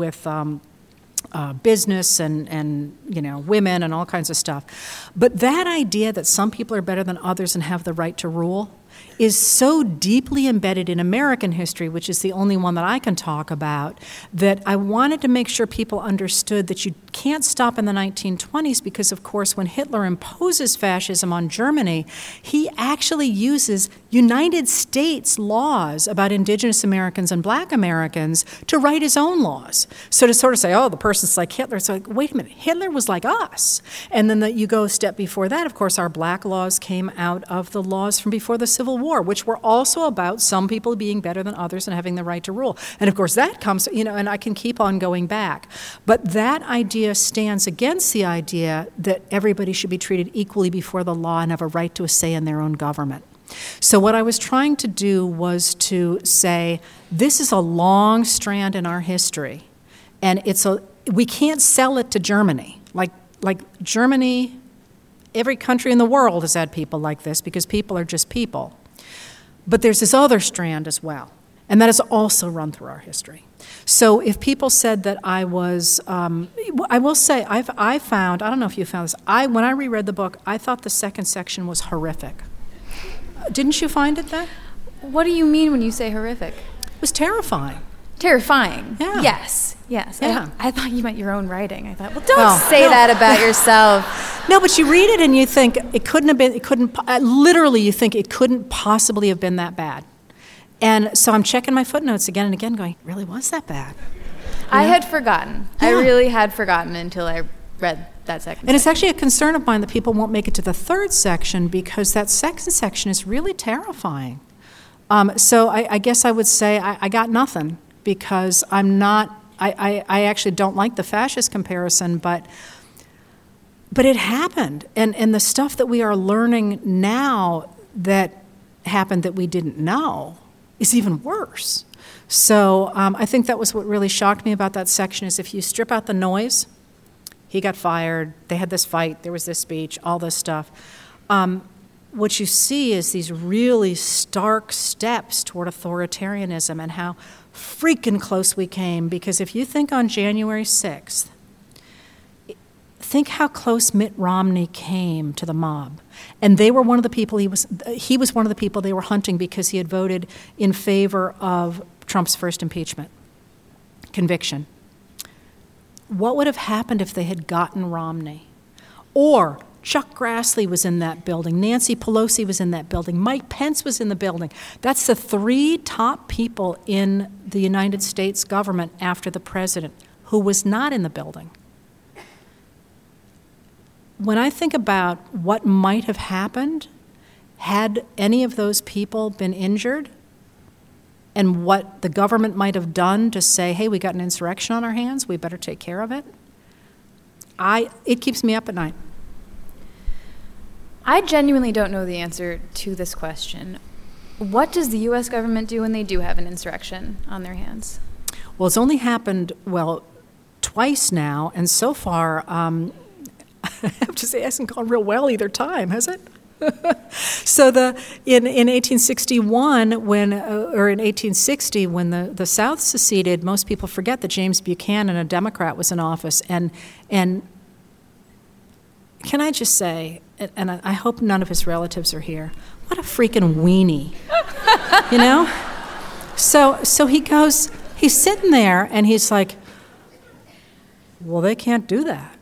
business and you know, women and all kinds of stuff. But that idea that some people are better than others and have the right to rule is so deeply embedded in American history, which is the only one that I can talk about, that I wanted to make sure people understood that you can't stop in the 1920s, because, of course, when Hitler imposes fascism on Germany, he actually uses United States laws about indigenous Americans and black Americans to write his own laws. So to sort of say, oh, the person's like Hitler, it's like, wait a minute, Hitler was like us. And then you go a step before that, of course, our black laws came out of the laws from before the Civil War, which were also about some people being better than others and having the right to rule. And of course that comes, you know, and I can keep on going back. But that idea stands against the idea that everybody should be treated equally before the law and have a right to a say in their own government. So what I was trying to do was to say, this is a long strand in our history, and we can't sell it to Germany. Like Germany, every country in the world has had people like this, because people are just people. But there's this other strand as well, and that has also run through our history. So if people said that I was, I will say, I found, I don't know if you found this, when I reread the book, I thought the second section was horrific. Didn't you find it then? What do you mean when you say horrific? It was terrifying. Terrifying. Yeah. Yes. Yeah. I thought you meant your own writing. I thought, well, don't say that about yourself. No, but you read it and you think literally you think it couldn't possibly have been that bad. And so I'm checking my footnotes again and again going, it really was that bad? I had forgotten. Yeah. I really had forgotten until I read that second And it's actually a concern of mine that people won't make it to the third section, because that second section is really terrifying. So I guess I would say I got nothing, because I actually don't like the fascist comparison, but it happened. And the stuff that we are learning now that happened that we didn't know is even worse. So I think that was what really shocked me about that section, is if you strip out the noise, he got fired, they had this fight, there was this speech, all this stuff. What you see is these really stark steps toward authoritarianism and how freaking close we came. Because if you think on January 6th, think how close Mitt Romney came to the mob. And they were one of the people, he was one of the people they were hunting, because he had voted in favor of Trump's first impeachment conviction. What would have happened if they had gotten Romney? Or Chuck Grassley was in that building. Nancy Pelosi was in that building. Mike Pence was in the building. That's the 3 top people in the United States government after the president who was not in the building. When I think about what might have happened had any of those people been injured, and what the government might have done to say, hey, we got an insurrection on our hands, we better take care of it, it keeps me up at night. I genuinely don't know the answer to this question. What does the U.S. government do when they do have an insurrection on their hands? Well, it's only happened, twice now, and so far, I have to say, it hasn't gone real well either time, has it? So in 1861, or in 1860, when the South seceded, most people forget that James Buchanan, a Democrat, was in office. And can I just say, and I hope none of his relatives are here, what a freaking weenie, you know? So he goes, he's sitting there, and he's like, well, they can't do that.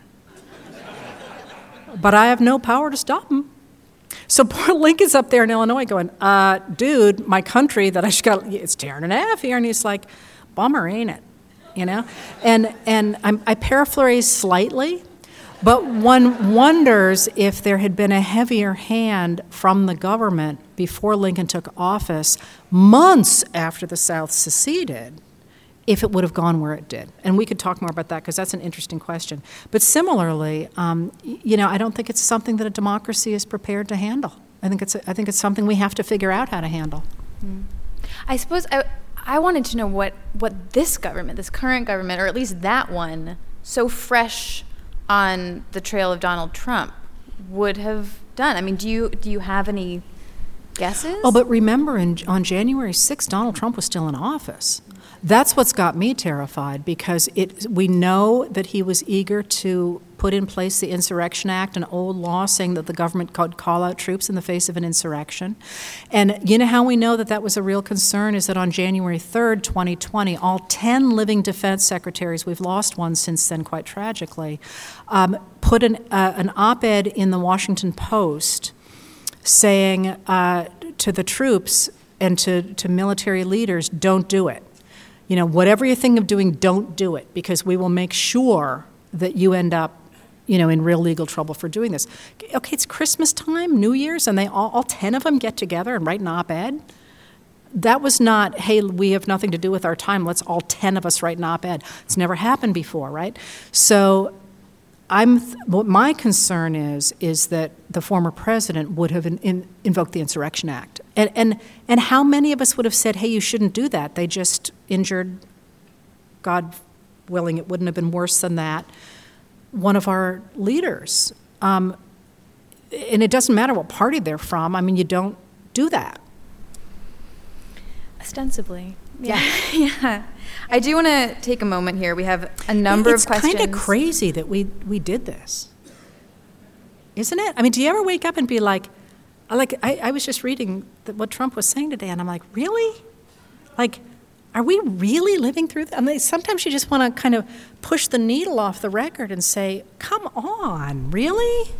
But I have no power to stop them. So poor Lincoln's up there in Illinois going, dude, my country that I just got, it's tearing in half here. And he's like, bummer, ain't it? You know? And I paraphrase slightly, but one wonders if there had been a heavier hand from the government before Lincoln took office, months after the South seceded, if it would have gone where it did. And we could talk more about that because that's an interesting question. But similarly, I don't think it's something that a democracy is prepared to handle. I think it's something we have to figure out how to handle. I suppose I wanted to know what this government, this current government, or at least that one, so fresh on the trail of Donald Trump, would have done. I mean, do you have any guesses? Oh, but remember, on January 6th, Donald Trump was still in office. That's what's got me terrified, because we know that he was eager to put in place the Insurrection Act, an old law saying that the government could call out troops in the face of an insurrection. And you know how we know that was a real concern is that on January 3rd, 2020, all 10 living defense secretaries, we've lost one since then quite tragically, put an op-ed in the Washington Post saying to the troops and to military leaders, don't do it. You know, whatever you're thinking of doing, don't do it, because we will make sure that you end up, in real legal trouble for doing this. Okay, it's Christmas time, New Year's, and they all 10 of them get together and write an op-ed. That was not, hey, we have nothing to do with our time, let's all 10 of us write an op-ed. It's never happened before, right? So what my concern is that the former president would have invoked the Insurrection Act. And how many of us would have said, hey, you shouldn't do that? They just injured, God willing, it wouldn't have been worse than that, one of our leaders. And it doesn't matter what party they're from. I mean, you don't do that. Ostensibly. Yeah. Yeah. I do want to take a moment here. We have a number of questions. It's kind of crazy that we did this. Isn't it? I mean, do you ever wake up and be like, I was just reading what Trump was saying today, and I'm like, really? Like, are we really living through that? I mean, sometimes you just want to kind of push the needle off the record and say, come on, really?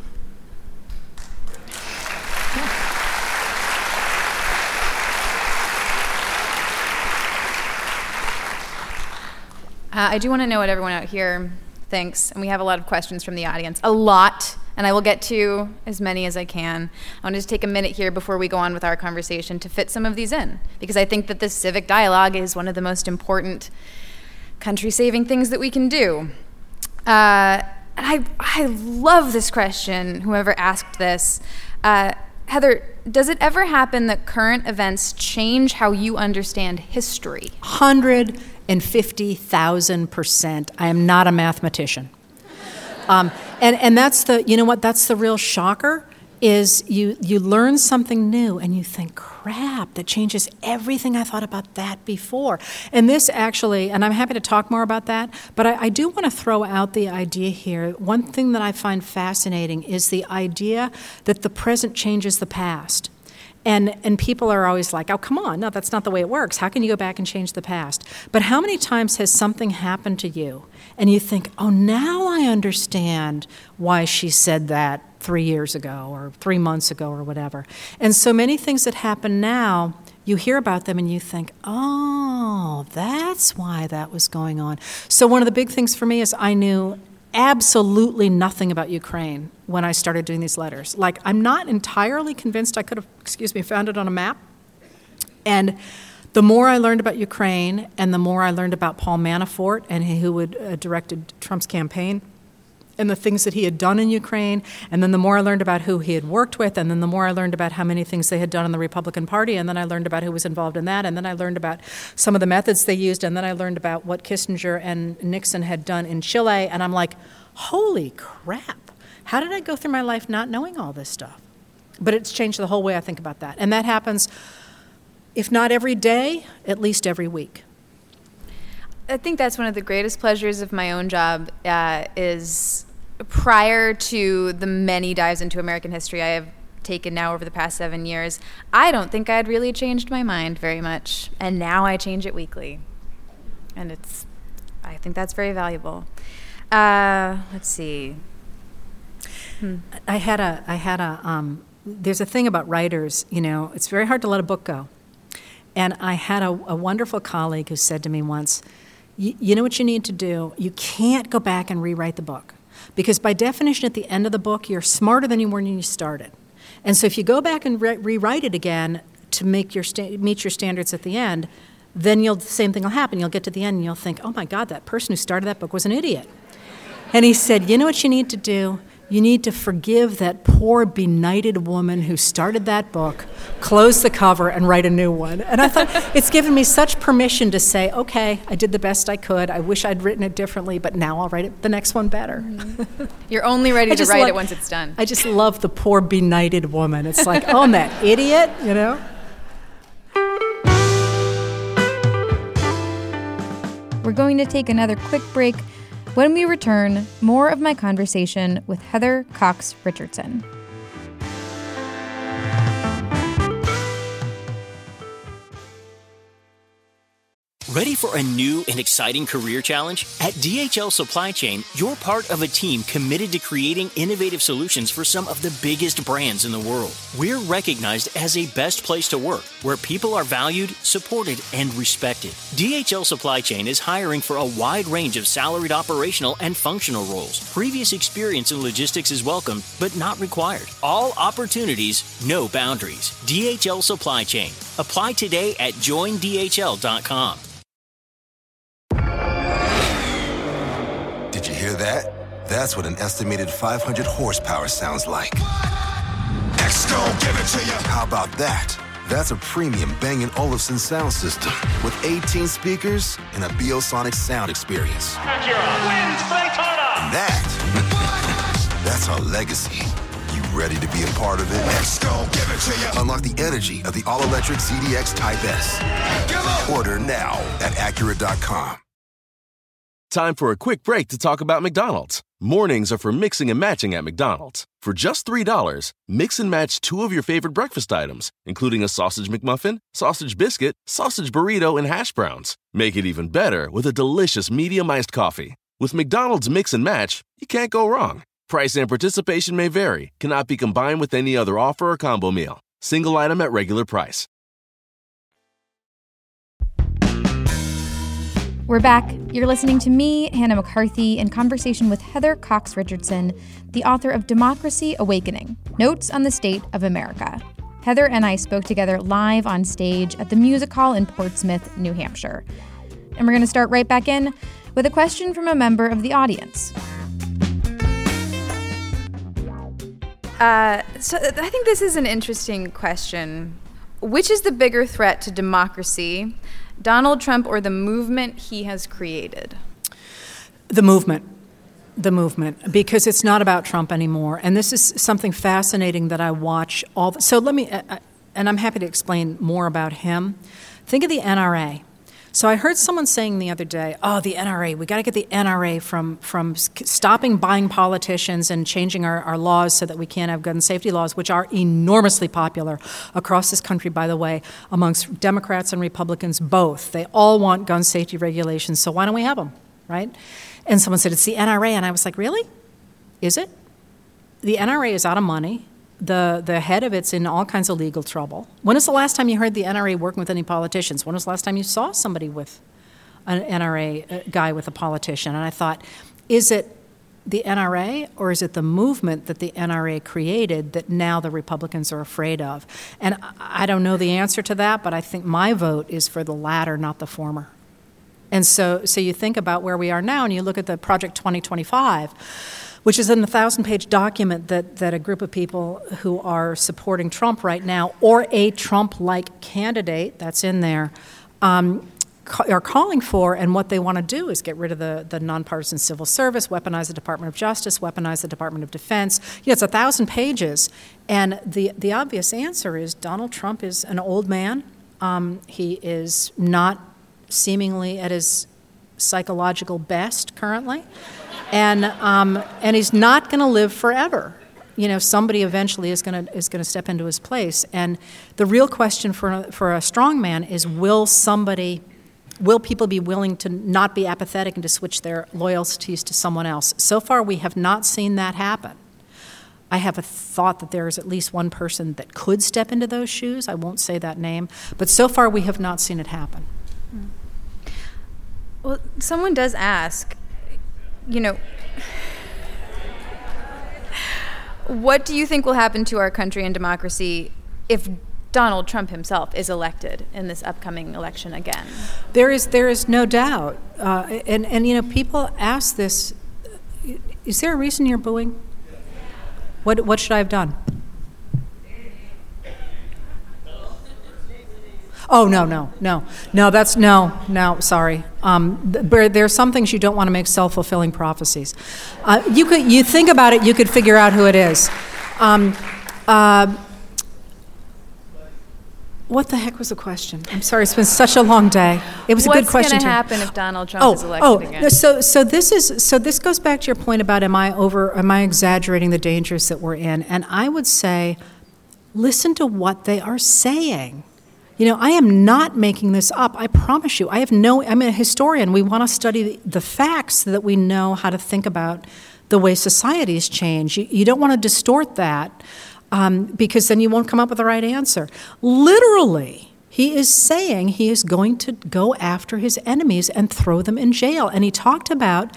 I do want to know what everyone out here thinks, and we have a lot of questions from the audience. A lot, and I will get to as many as I can. I want to just take a minute here before we go on with our conversation to fit some of these in, because I think that this civic dialogue is one of the most important country-saving things that we can do. And I love this question, whoever asked this. Heather, does it ever happen that current events change how you understand history? 150,000%. I am not a mathematician. And that's that's the real shocker, is you learn something new and you think, crap, that changes everything I thought about that before. And this actually, and I'm happy to talk more about that, but I do want to throw out the idea here. One thing that I find fascinating is the idea that the present changes the past. And people are always like, oh, come on, no, that's not the way it works. How can you go back and change the past? But how many times has something happened to you and you think, oh, now I understand why she said that 3 years ago or 3 months ago or whatever. And so many things that happen now, you hear about them and you think, oh, that's why that was going on. So one of the big things for me is I knew absolutely nothing about Ukraine when I started doing these letters. Like, I'm not entirely convinced I could have, found it on a map. And the more I learned about Ukraine and the more I learned about Paul Manafort and who had directed Trump's campaign and the things that he had done in Ukraine, and then the more I learned about who he had worked with, and then the more I learned about how many things they had done in the Republican Party, and then I learned about who was involved in that, and then I learned about some of the methods they used, and then I learned about what Kissinger and Nixon had done in Chile, and I'm like, holy crap, how did I go through my life not knowing all this stuff? But it's changed the whole way I think about that. And that happens, if not every day, at least every week. I think that's one of the greatest pleasures of my own job is prior to the many dives into American history I have taken now over the past 7 years, I don't think I had really changed my mind very much. And now I change it weekly. And I think that's very valuable. Let's see. There's a thing about writers, it's very hard to let a book go. And I had a wonderful colleague who said to me once, you know what you need to do? You can't go back and rewrite the book. Because by definition, at the end of the book, you're smarter than you were when you started. And so if you go back and rewrite it again to meet your standards at the end, then the same thing will happen. You'll get to the end and you'll think, oh my God, that person who started that book was an idiot. And he said, you know what you need to do? You need to forgive that poor benighted woman who started that book, close the cover, and write a new one. And I thought, it's given me such permission to say, okay, I did the best I could. I wish I'd written it differently, but now I'll write the next one better. Mm-hmm. You're only ready to write it once it's done. I just love the poor benighted woman. It's like, oh, and that idiot, We're going to take another quick break. When we return, more of my conversation with Heather Cox Richardson. Ready for a new and exciting career challenge? At DHL Supply Chain, you're part of a team committed to creating innovative solutions for some of the biggest brands in the world. We're recognized as a best place to work, where people are valued, supported, and respected. DHL Supply Chain is hiring for a wide range of salaried operational and functional roles. Previous experience in logistics is welcome, but not required. All opportunities, no boundaries. DHL Supply Chain. Apply today at joindhl.com. Did you hear that? That's what an estimated 500 horsepower sounds like. X gon' give it to you. How about that? That's a premium Bang & Olufsen sound system with 18 speakers and a Biosonic sound experience. Acura wins Daytona. And that's our legacy. You ready to be a part of it? X gon' give it to you. Unlock the energy of the all-electric ZDX Type S. Order now at Acura.com. Time for a quick break to talk about McDonald's. Mornings are for mixing and matching at McDonald's. For just $3, mix and match 2 of your favorite breakfast items, including a sausage McMuffin, sausage biscuit, sausage burrito, and hash browns. Make it even better with a delicious medium iced coffee. With McDonald's Mix and Match, you can't go wrong. Price and participation may vary, cannot be combined with any other offer or combo meal. Single item at regular price. We're back. You're listening to me, Hannah McCarthy, in conversation with Heather Cox Richardson, the author of Democracy Awakening, Notes on the State of America. Heather and I spoke together live on stage at the Music Hall in Portsmouth, New Hampshire. And we're going to start right back in with a question from a member of the audience. So I think this is an interesting question. Which is the bigger threat to democracy, Donald Trump or the movement he has created? The movement, because it's not about Trump anymore. And this is something fascinating that I watch so let me, and I'm happy to explain more about him. Think of the NRA. So I heard someone saying the other day, oh, the NRA, we got to get the NRA from stopping buying politicians and changing our laws so that we can't have gun safety laws, which are enormously popular across this country, by the way, amongst Democrats and Republicans both. They all want gun safety regulations, so why don't we have them, right? And someone said, it's the NRA, and I was like, really? Is it? The NRA is out of money. The head of it's in all kinds of legal trouble. When was the last time you heard the NRA working with any politicians? When was the last time you saw somebody with an NRA guy with a politician? And I thought, is it the NRA or is it the movement that the NRA created that now the Republicans are afraid of? And I don't know the answer to that, but I think my vote is for the latter, not the former. And so you think about where we are now and you look at the Project 2025, which is an 1,000-page document that a group of people who are supporting Trump right now, or a Trump-like candidate, that's in there, are calling for, and what they want to do is get rid of the nonpartisan civil service, weaponize the Department of Justice, weaponize the Department of Defense. It's 1,000 pages, and the obvious answer is Donald Trump is an old man. He is not seemingly at his psychological best currently. And he's not going to live forever. Somebody eventually is going to step into his place. And the real question for a strong man is, will people be willing to not be apathetic and to switch their loyalties to someone else? So far, we have not seen that happen. I have a thought that there is at least one person that could step into those shoes. I won't say that name, but so far we have not seen it happen. Well, someone does ask, what do you think will happen to our country and democracy if Donald Trump himself is elected in this upcoming election again? There is no doubt. And people ask this, is there a reason you're booing? What should I have done? Oh, no, sorry. There's some things you don't want to make self-fulfilling prophecies. You think about it, you could figure out who it is. What the heck was the question? I'm sorry, it's been such a long day. It was a good question. What's going to happen if Donald Trump is elected again? So this goes back to your point about am I exaggerating the dangers that we're in? And I would say, listen to what they are saying. I am not making this up. I promise you. I'm a historian. We want to study the facts so that we know how to think about the way societies change. You don't want to distort that because then you won't come up with the right answer. Literally, he is saying he is going to go after his enemies and throw them in jail. And he talked about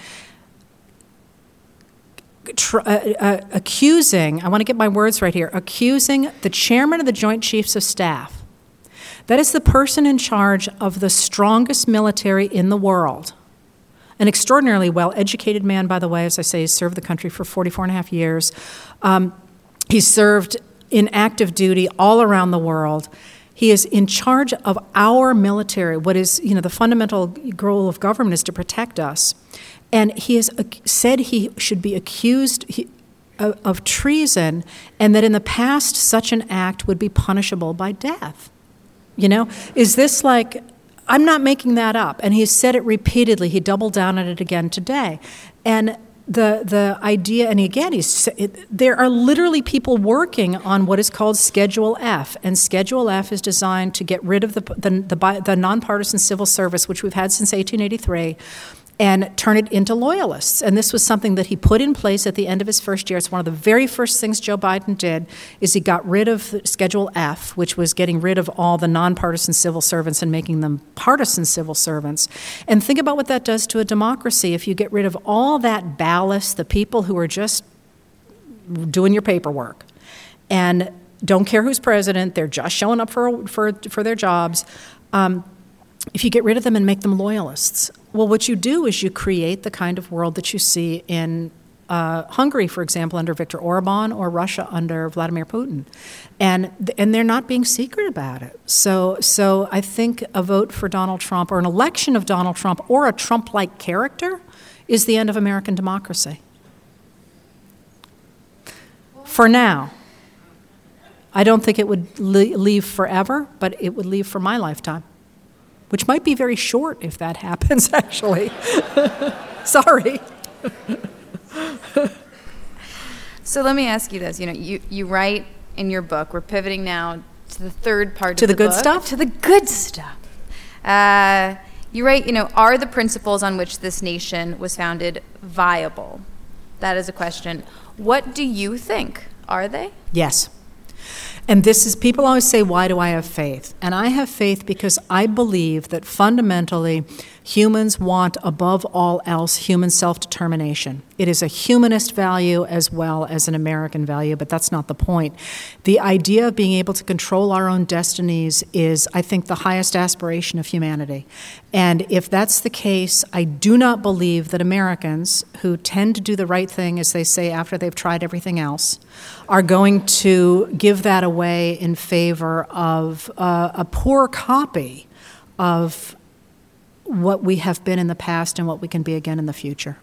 accusing, I want to get my words right here, accusing the chairman of the Joint Chiefs of Staff. That is the person in charge of the strongest military in the world. An extraordinarily well-educated man, by the way. As I say, he's served the country for 44 and a half years. He's served in active duty all around the world. He is in charge of our military. What is, the fundamental goal of government is to protect us. And he has said he should be accused of treason, and that in the past such an act would be punishable by death. Is this like, I'm not making that up. And he said it repeatedly. He doubled down on it again today. And the idea, and again, there are literally people working on what is called Schedule F. And Schedule F is designed to get rid of the nonpartisan civil service, which we've had since 1883, and turn it into loyalists. And this was something that he put in place at the end of his first year. It's one of the very first things Joe Biden did, is he got rid of Schedule F, which was getting rid of all the nonpartisan civil servants and making them partisan civil servants. And think about what that does to a democracy. If you get rid of all that ballast, the people who are just doing your paperwork and don't care who's president, they're just showing up for their jobs, if you get rid of them and make them loyalists, well, what you do is you create the kind of world that you see in Hungary, for example, under Viktor Orban, or Russia under Vladimir Putin. And they're not being secret about it. So I think a vote for Donald Trump, or an election of Donald Trump, or a Trump-like character, is the end of American democracy. For now. I don't think it would leave forever, but it would leave for my lifetime. which might be very short if that happens, actually. Sorry. So let me ask you this. You write in your book, we're pivoting now to the third part of the good book. Stuff? To the good stuff. You write, are the principles on which this nation was founded viable? That is a question. What do you think? Are they? Yes. And this is, people always say, why do I have faith? And I have faith because I believe that fundamentally humans want, above all else, human self-determination. It is a humanist value as well as an American value, but that's not the point. The idea of being able to control our own destinies is, I think, the highest aspiration of humanity. And if that's the case, I do not believe that Americans, who tend to do the right thing, as they say, after they've tried everything else, are going to give that away in favor of a poor copy of what we have been in the past and what we can be again in the future.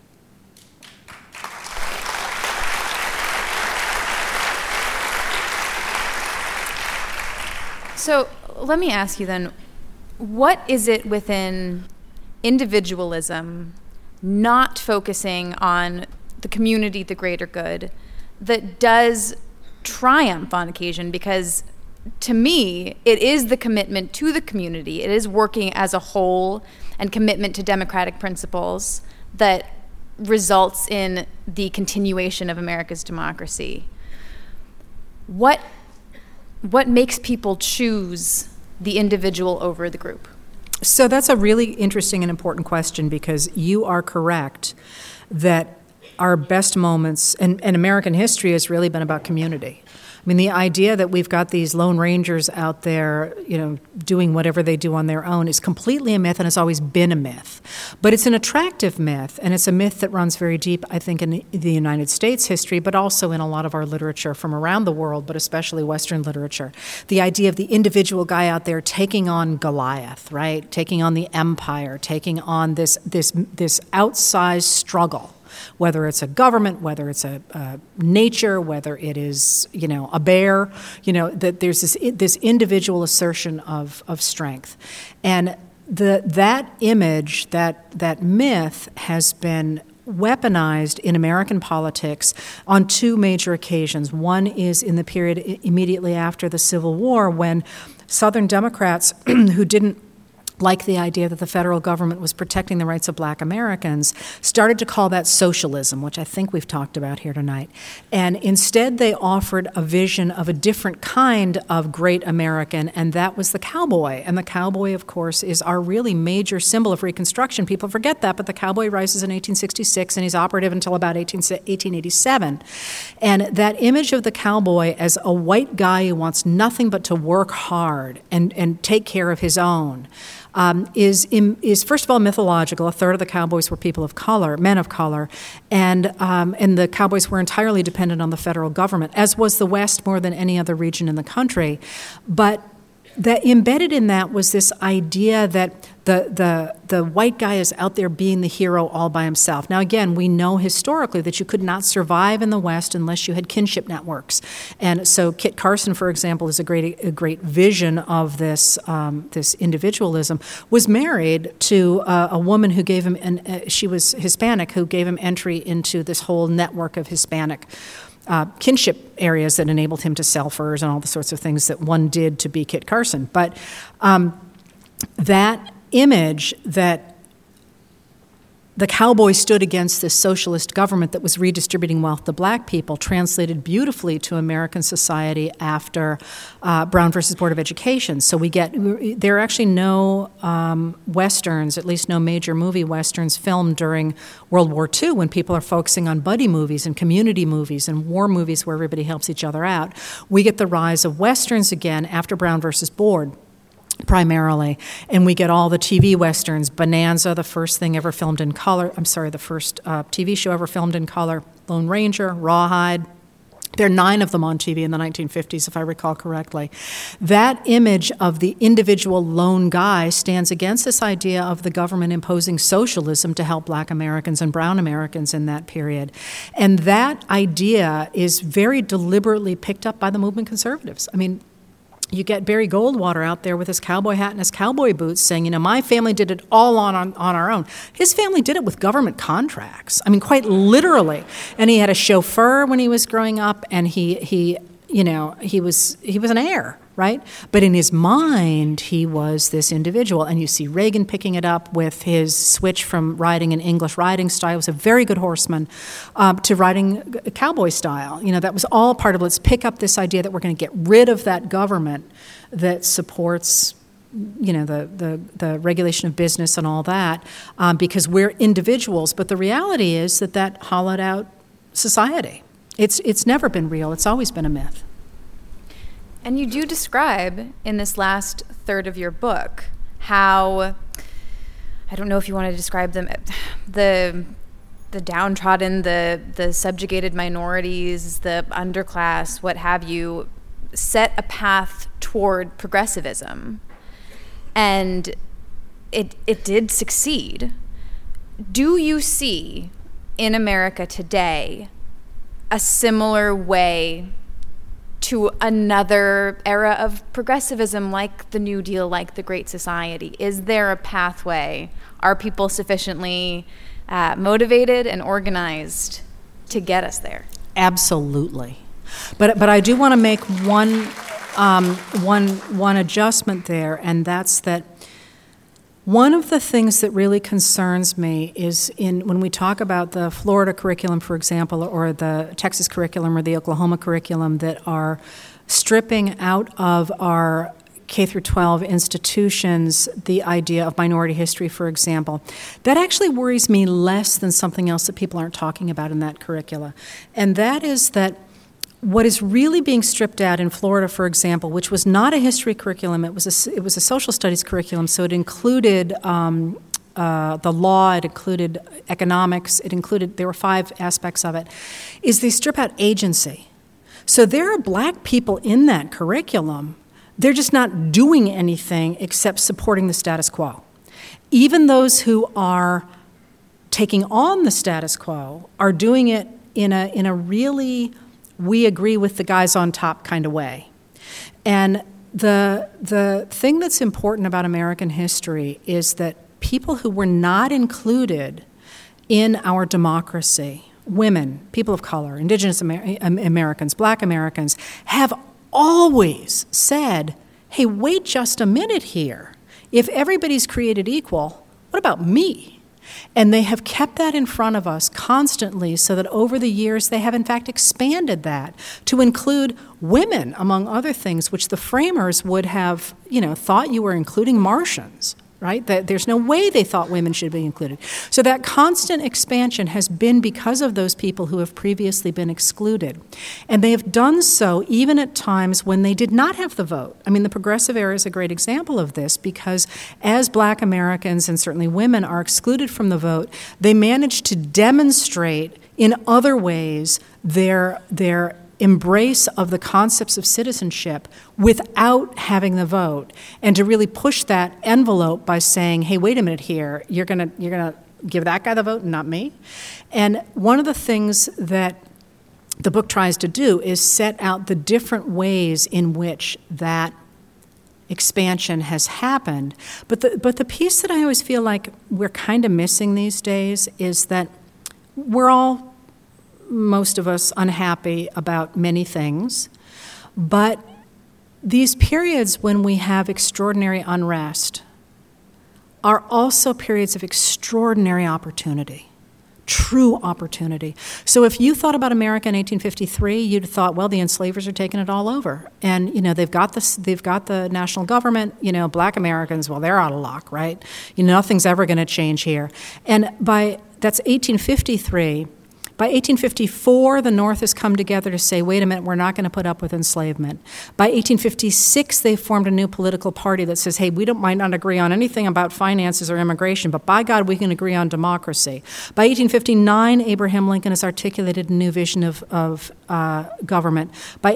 So let me ask you then, what is it within individualism, not focusing on the community, the greater good, that does triumph on occasion? Because to me, it is the commitment to the community. It is working as a whole and commitment to democratic principles that results in the continuation of America's democracy. What makes people choose the individual over the group? So that's a really interesting and important question, because you are correct that our best moments, and American history has really been about community. I mean, the idea that we've got these Lone Rangers out there, doing whatever they do on their own is completely a myth, and has always been a myth. But it's an attractive myth, and it's a myth that runs very deep, I think, in the United States history, but also in a lot of our literature from around the world, but especially Western literature. The idea of the individual guy out there taking on Goliath, right? Taking on the empire, taking on this outsized struggle. Whether it's a government, whether it's a nature, whether it is, a bear, that there's this individual assertion of strength. And that image, that myth has been weaponized in American politics on two major occasions. One is in the period immediately after the Civil War, when Southern Democrats who didn't like the idea that the federal government was protecting the rights of Black Americans, started to call that socialism, which I think we've talked about here tonight. And instead they offered a vision of a different kind of great American, and that was the cowboy. And the cowboy, of course, is our really major symbol of Reconstruction. People forget that, but the cowboy rises in 1866, and he's operative until about 1887. And that image of the cowboy as a white guy who wants nothing but to work hard and take care of his own, is first of all mythological. A third of the cowboys were people of color, men of color, and the cowboys were entirely dependent on the federal government, as was the West more than any other region in the country. But that embedded in that was this idea that the white guy is out there being the hero all by himself. Now, again, we know historically that you could not survive in the West unless you had kinship networks. And so Kit Carson, for example, is a great vision of this individualism, was married to a woman who gave him, she was Hispanic, who gave him entry into this whole network of Hispanic kinship areas that enabled him to sell furs and all the sorts of things that one did to be Kit Carson. But that image that the cowboy stood against this socialist government that was redistributing wealth to Black people translated beautifully to American society after Brown versus Board of Education. So there are actually no Westerns, at least no major movie Westerns filmed during World War II, when people are focusing on buddy movies and community movies and war movies where everybody helps each other out. We get the rise of Westerns again after Brown versus Board, primarily, and we get all the TV Westerns. Bonanza, the first thing ever filmed in color, the first TV show ever filmed in color, Lone Ranger, Rawhide. There are 9 of them on TV in the 1950s, if I recall correctly. That image of the individual lone guy stands against this idea of the government imposing socialism to help Black Americans and brown Americans in that period. And that idea is very deliberately picked up by the movement conservatives. I mean, you get Barry Goldwater out there with his cowboy hat and his cowboy boots saying, my family did it all on our own. His family did it with government contracts. I mean, quite literally. And he had a chauffeur when he was growing up, and he was an heir, right? But in his mind, he was this individual. And you see Reagan picking it up with his switch from riding an English riding style. He was a very good horseman, to riding cowboy style. That was all part of, let's pick up this idea that we're going to get rid of that government that supports the regulation of business and all that, because we're individuals. But the reality is that hollowed out society. It's never been real. It's always been a myth. And you do describe in this last third of your book how, I don't know if you want to describe them, the downtrodden, the subjugated minorities, the underclass, what have you, set a path toward progressivism. And it did succeed. Do you see in America today a similar way to another era of progressivism, like the New Deal, like the Great Society? Is there a pathway? Are people sufficiently motivated and organized to get us there? Absolutely. But I do want to make one adjustment there, and that's that one of the things that really concerns me is when we talk about the Florida curriculum, for example, or the Texas curriculum or the Oklahoma curriculum that are stripping out of our K through 12 institutions the idea of minority history, for example. That actually worries me less than something else that people aren't talking about in that curricula. And that is that what is really being stripped out in Florida, for example, which was not a history curriculum, it was a social studies curriculum, so it included the law, it included economics, there were 5 aspects of it, is they strip out agency. So there are black people in that curriculum, they're just not doing anything except supporting the status quo. Even those who are taking on the status quo are doing it in a really we agree with the guys on top kind of way. And the thing that's important about American history is that people who were not included in our democracy, women, people of color, indigenous Americans, black Americans, have always said, hey, wait just a minute here. If everybody's created equal, what about me? And they have kept that in front of us constantly so that over the years they have in fact expanded that to include women, among other things, which the framers would have, thought you were including Martians, right? That there's no way they thought women should be included. So that constant expansion has been because of those people who have previously been excluded. And they have done so even at times when they did not have the vote. I mean, the progressive era is a great example of this because as black Americans and certainly women are excluded from the vote, they managed to demonstrate in other ways their embrace of the concepts of citizenship without having the vote, and to really push that envelope by saying, hey, wait a minute here, you're gonna give that guy the vote and not me? And one of the things that the book tries to do is set out the different ways in which that expansion has happened. But the piece that I always feel like we're kind of missing these days is that we're all, most of us, unhappy about many things, but these periods when we have extraordinary unrest are also periods of extraordinary opportunity, true opportunity. So if you thought about America in 1853, you'd have thought, well, the enslavers are taking it all over, and they've got the national government. Black Americans, well, they're out of luck, right? Nothing's ever going to change here. And that's 1853. By 1854, the North has come together to say, wait a minute, we're not going to put up with enslavement. By 1856, they formed a new political party that says, hey, we might not agree on anything about finances or immigration, but by God, we can agree on democracy. By 1859, Abraham Lincoln has articulated a new vision of government. By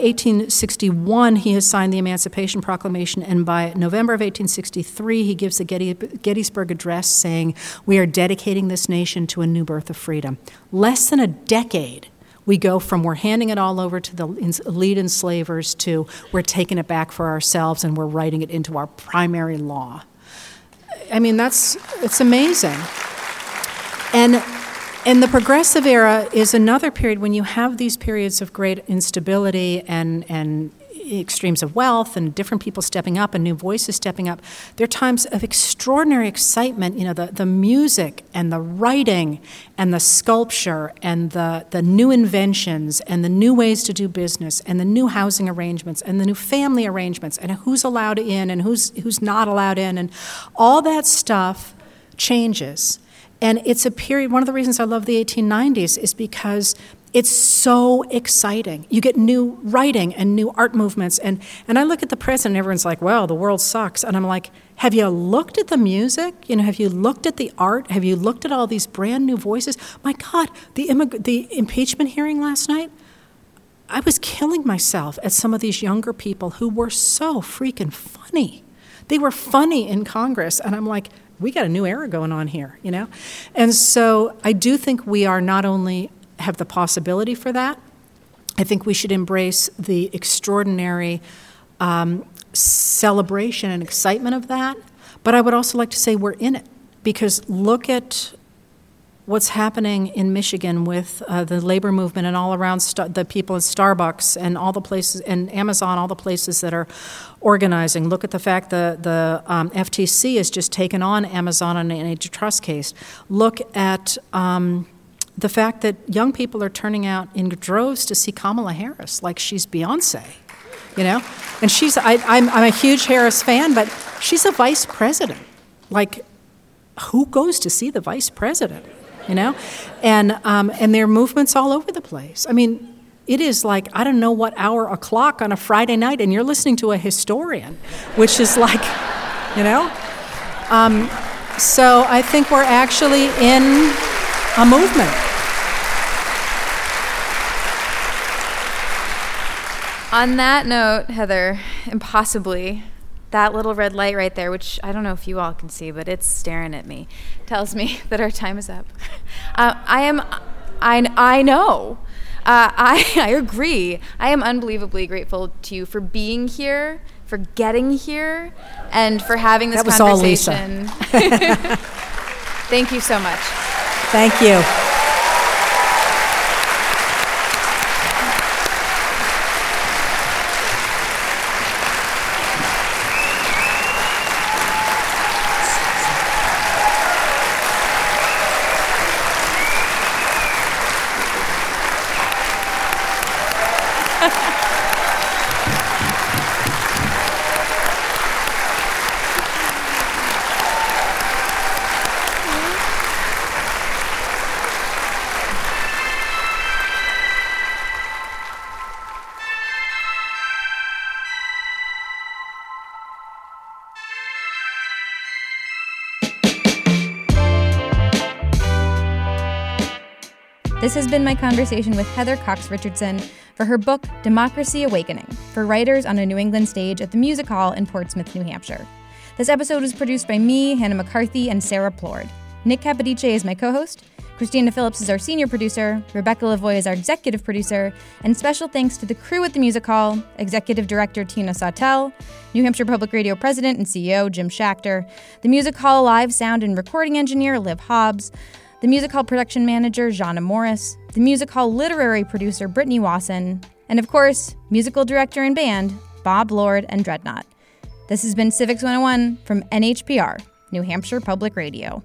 1861, he has signed the Emancipation Proclamation, and by November of 1863, he gives the Gettysburg Address saying, we are dedicating this nation to a new birth of freedom. Less than a decade We go from we're handing it all over to the elite enslavers to we're taking it back for ourselves and we're writing it into our primary law. I mean, it's amazing. And the progressive era is another period when you have these periods of great instability and extremes of wealth and different people stepping up and new voices stepping up. There are times of extraordinary excitement, the music and the writing and the sculpture and the new inventions and the new ways to do business and the new housing arrangements and the new family arrangements and who's allowed in and who's not allowed in, and all that stuff changes. And it's a period, one of the reasons I love the 1890s is because it's so exciting. You get new writing and new art movements. And I look at the present and everyone's like, well, the world sucks. And I'm like, have you looked at the music? Have you looked at the art? Have you looked at all these brand new voices? My God, the impeachment hearing last night, I was killing myself at some of these younger people who were so freaking funny. They were funny in Congress. And I'm like, we got a new era going on here, And so I do think we are not only have the possibility for that, I think we should embrace the extraordinary celebration and excitement of that. But I would also like to say we're in it, because look at what's happening in Michigan with the labor movement and all around the people at Starbucks and all the places, and Amazon, all the places that are organizing. Look at the fact the FTC has just taken on Amazon in an antitrust case. Look at the fact that young people are turning out in droves to see Kamala Harris like she's Beyonce, And I'm a huge Harris fan, but she's a vice president. Like, who goes to see the vice president? And there are movements all over the place. I mean, it is like, I don't know what hour o'clock on a Friday night, and you're listening to a historian, which is like, So I think we're actually in a movement. On that note, Heather, impossibly, that little red light right there, which I don't know if you all can see, but it's staring at me, tells me that our time is up. I know. I agree. I am unbelievably grateful to you for being here, for getting here, and for having this conversation. That was all Lisa. Thank you so much. Thank you. This has been my conversation with Heather Cox Richardson for her book, Democracy Awakening, for writers on a New England stage at the Music Hall in Portsmouth, New Hampshire. This episode was produced by me, Hannah McCarthy, and Sarah Plord. Nick Capodice is my co-host. Christina Phillips is our senior producer. Rebecca Lavoie is our executive producer. And special thanks to the crew at the Music Hall, Executive Director Tina Sautel, New Hampshire Public Radio President and CEO Jim Schachter, the Music Hall live sound and recording engineer Liv Hobbs, the Music Hall production manager, Jana Morris, the Music Hall literary producer, Brittany Wasson, and of course, musical director and band, Bob Lord and Dreadnought. This has been Civics 101 from NHPR, New Hampshire Public Radio.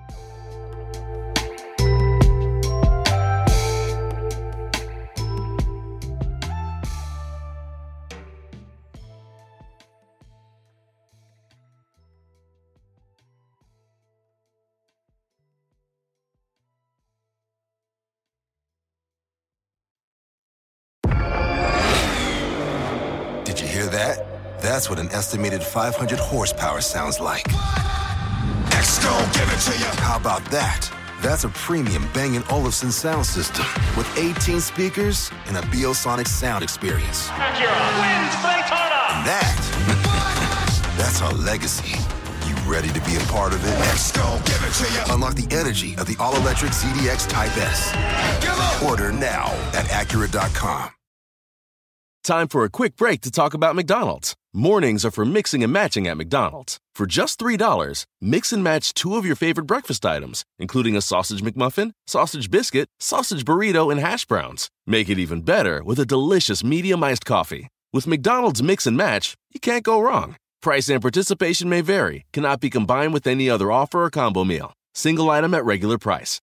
That's what an estimated 500 horsepower sounds like. X gon' give it to you. How about that? That's a premium Bang & Olufsen sound system with 18 speakers and a Biosonic sound experience. Acura wins Daytona. And that's our legacy. You Ready to be a part of it? X gon' give it to you. Unlock the energy of the all-electric ZDX Type S. Order now at Acura.com. Time for a quick break to talk about McDonald's. Mornings are for mixing and matching at McDonald's. For just $3, mix and match 2 of your favorite breakfast items, including a sausage McMuffin, sausage biscuit, sausage burrito, and hash browns. Make it even better with a delicious medium iced coffee. With McDonald's Mix and Match, you can't go wrong. Price and participation may vary, cannot be combined with any other offer or combo meal. Single item at regular price.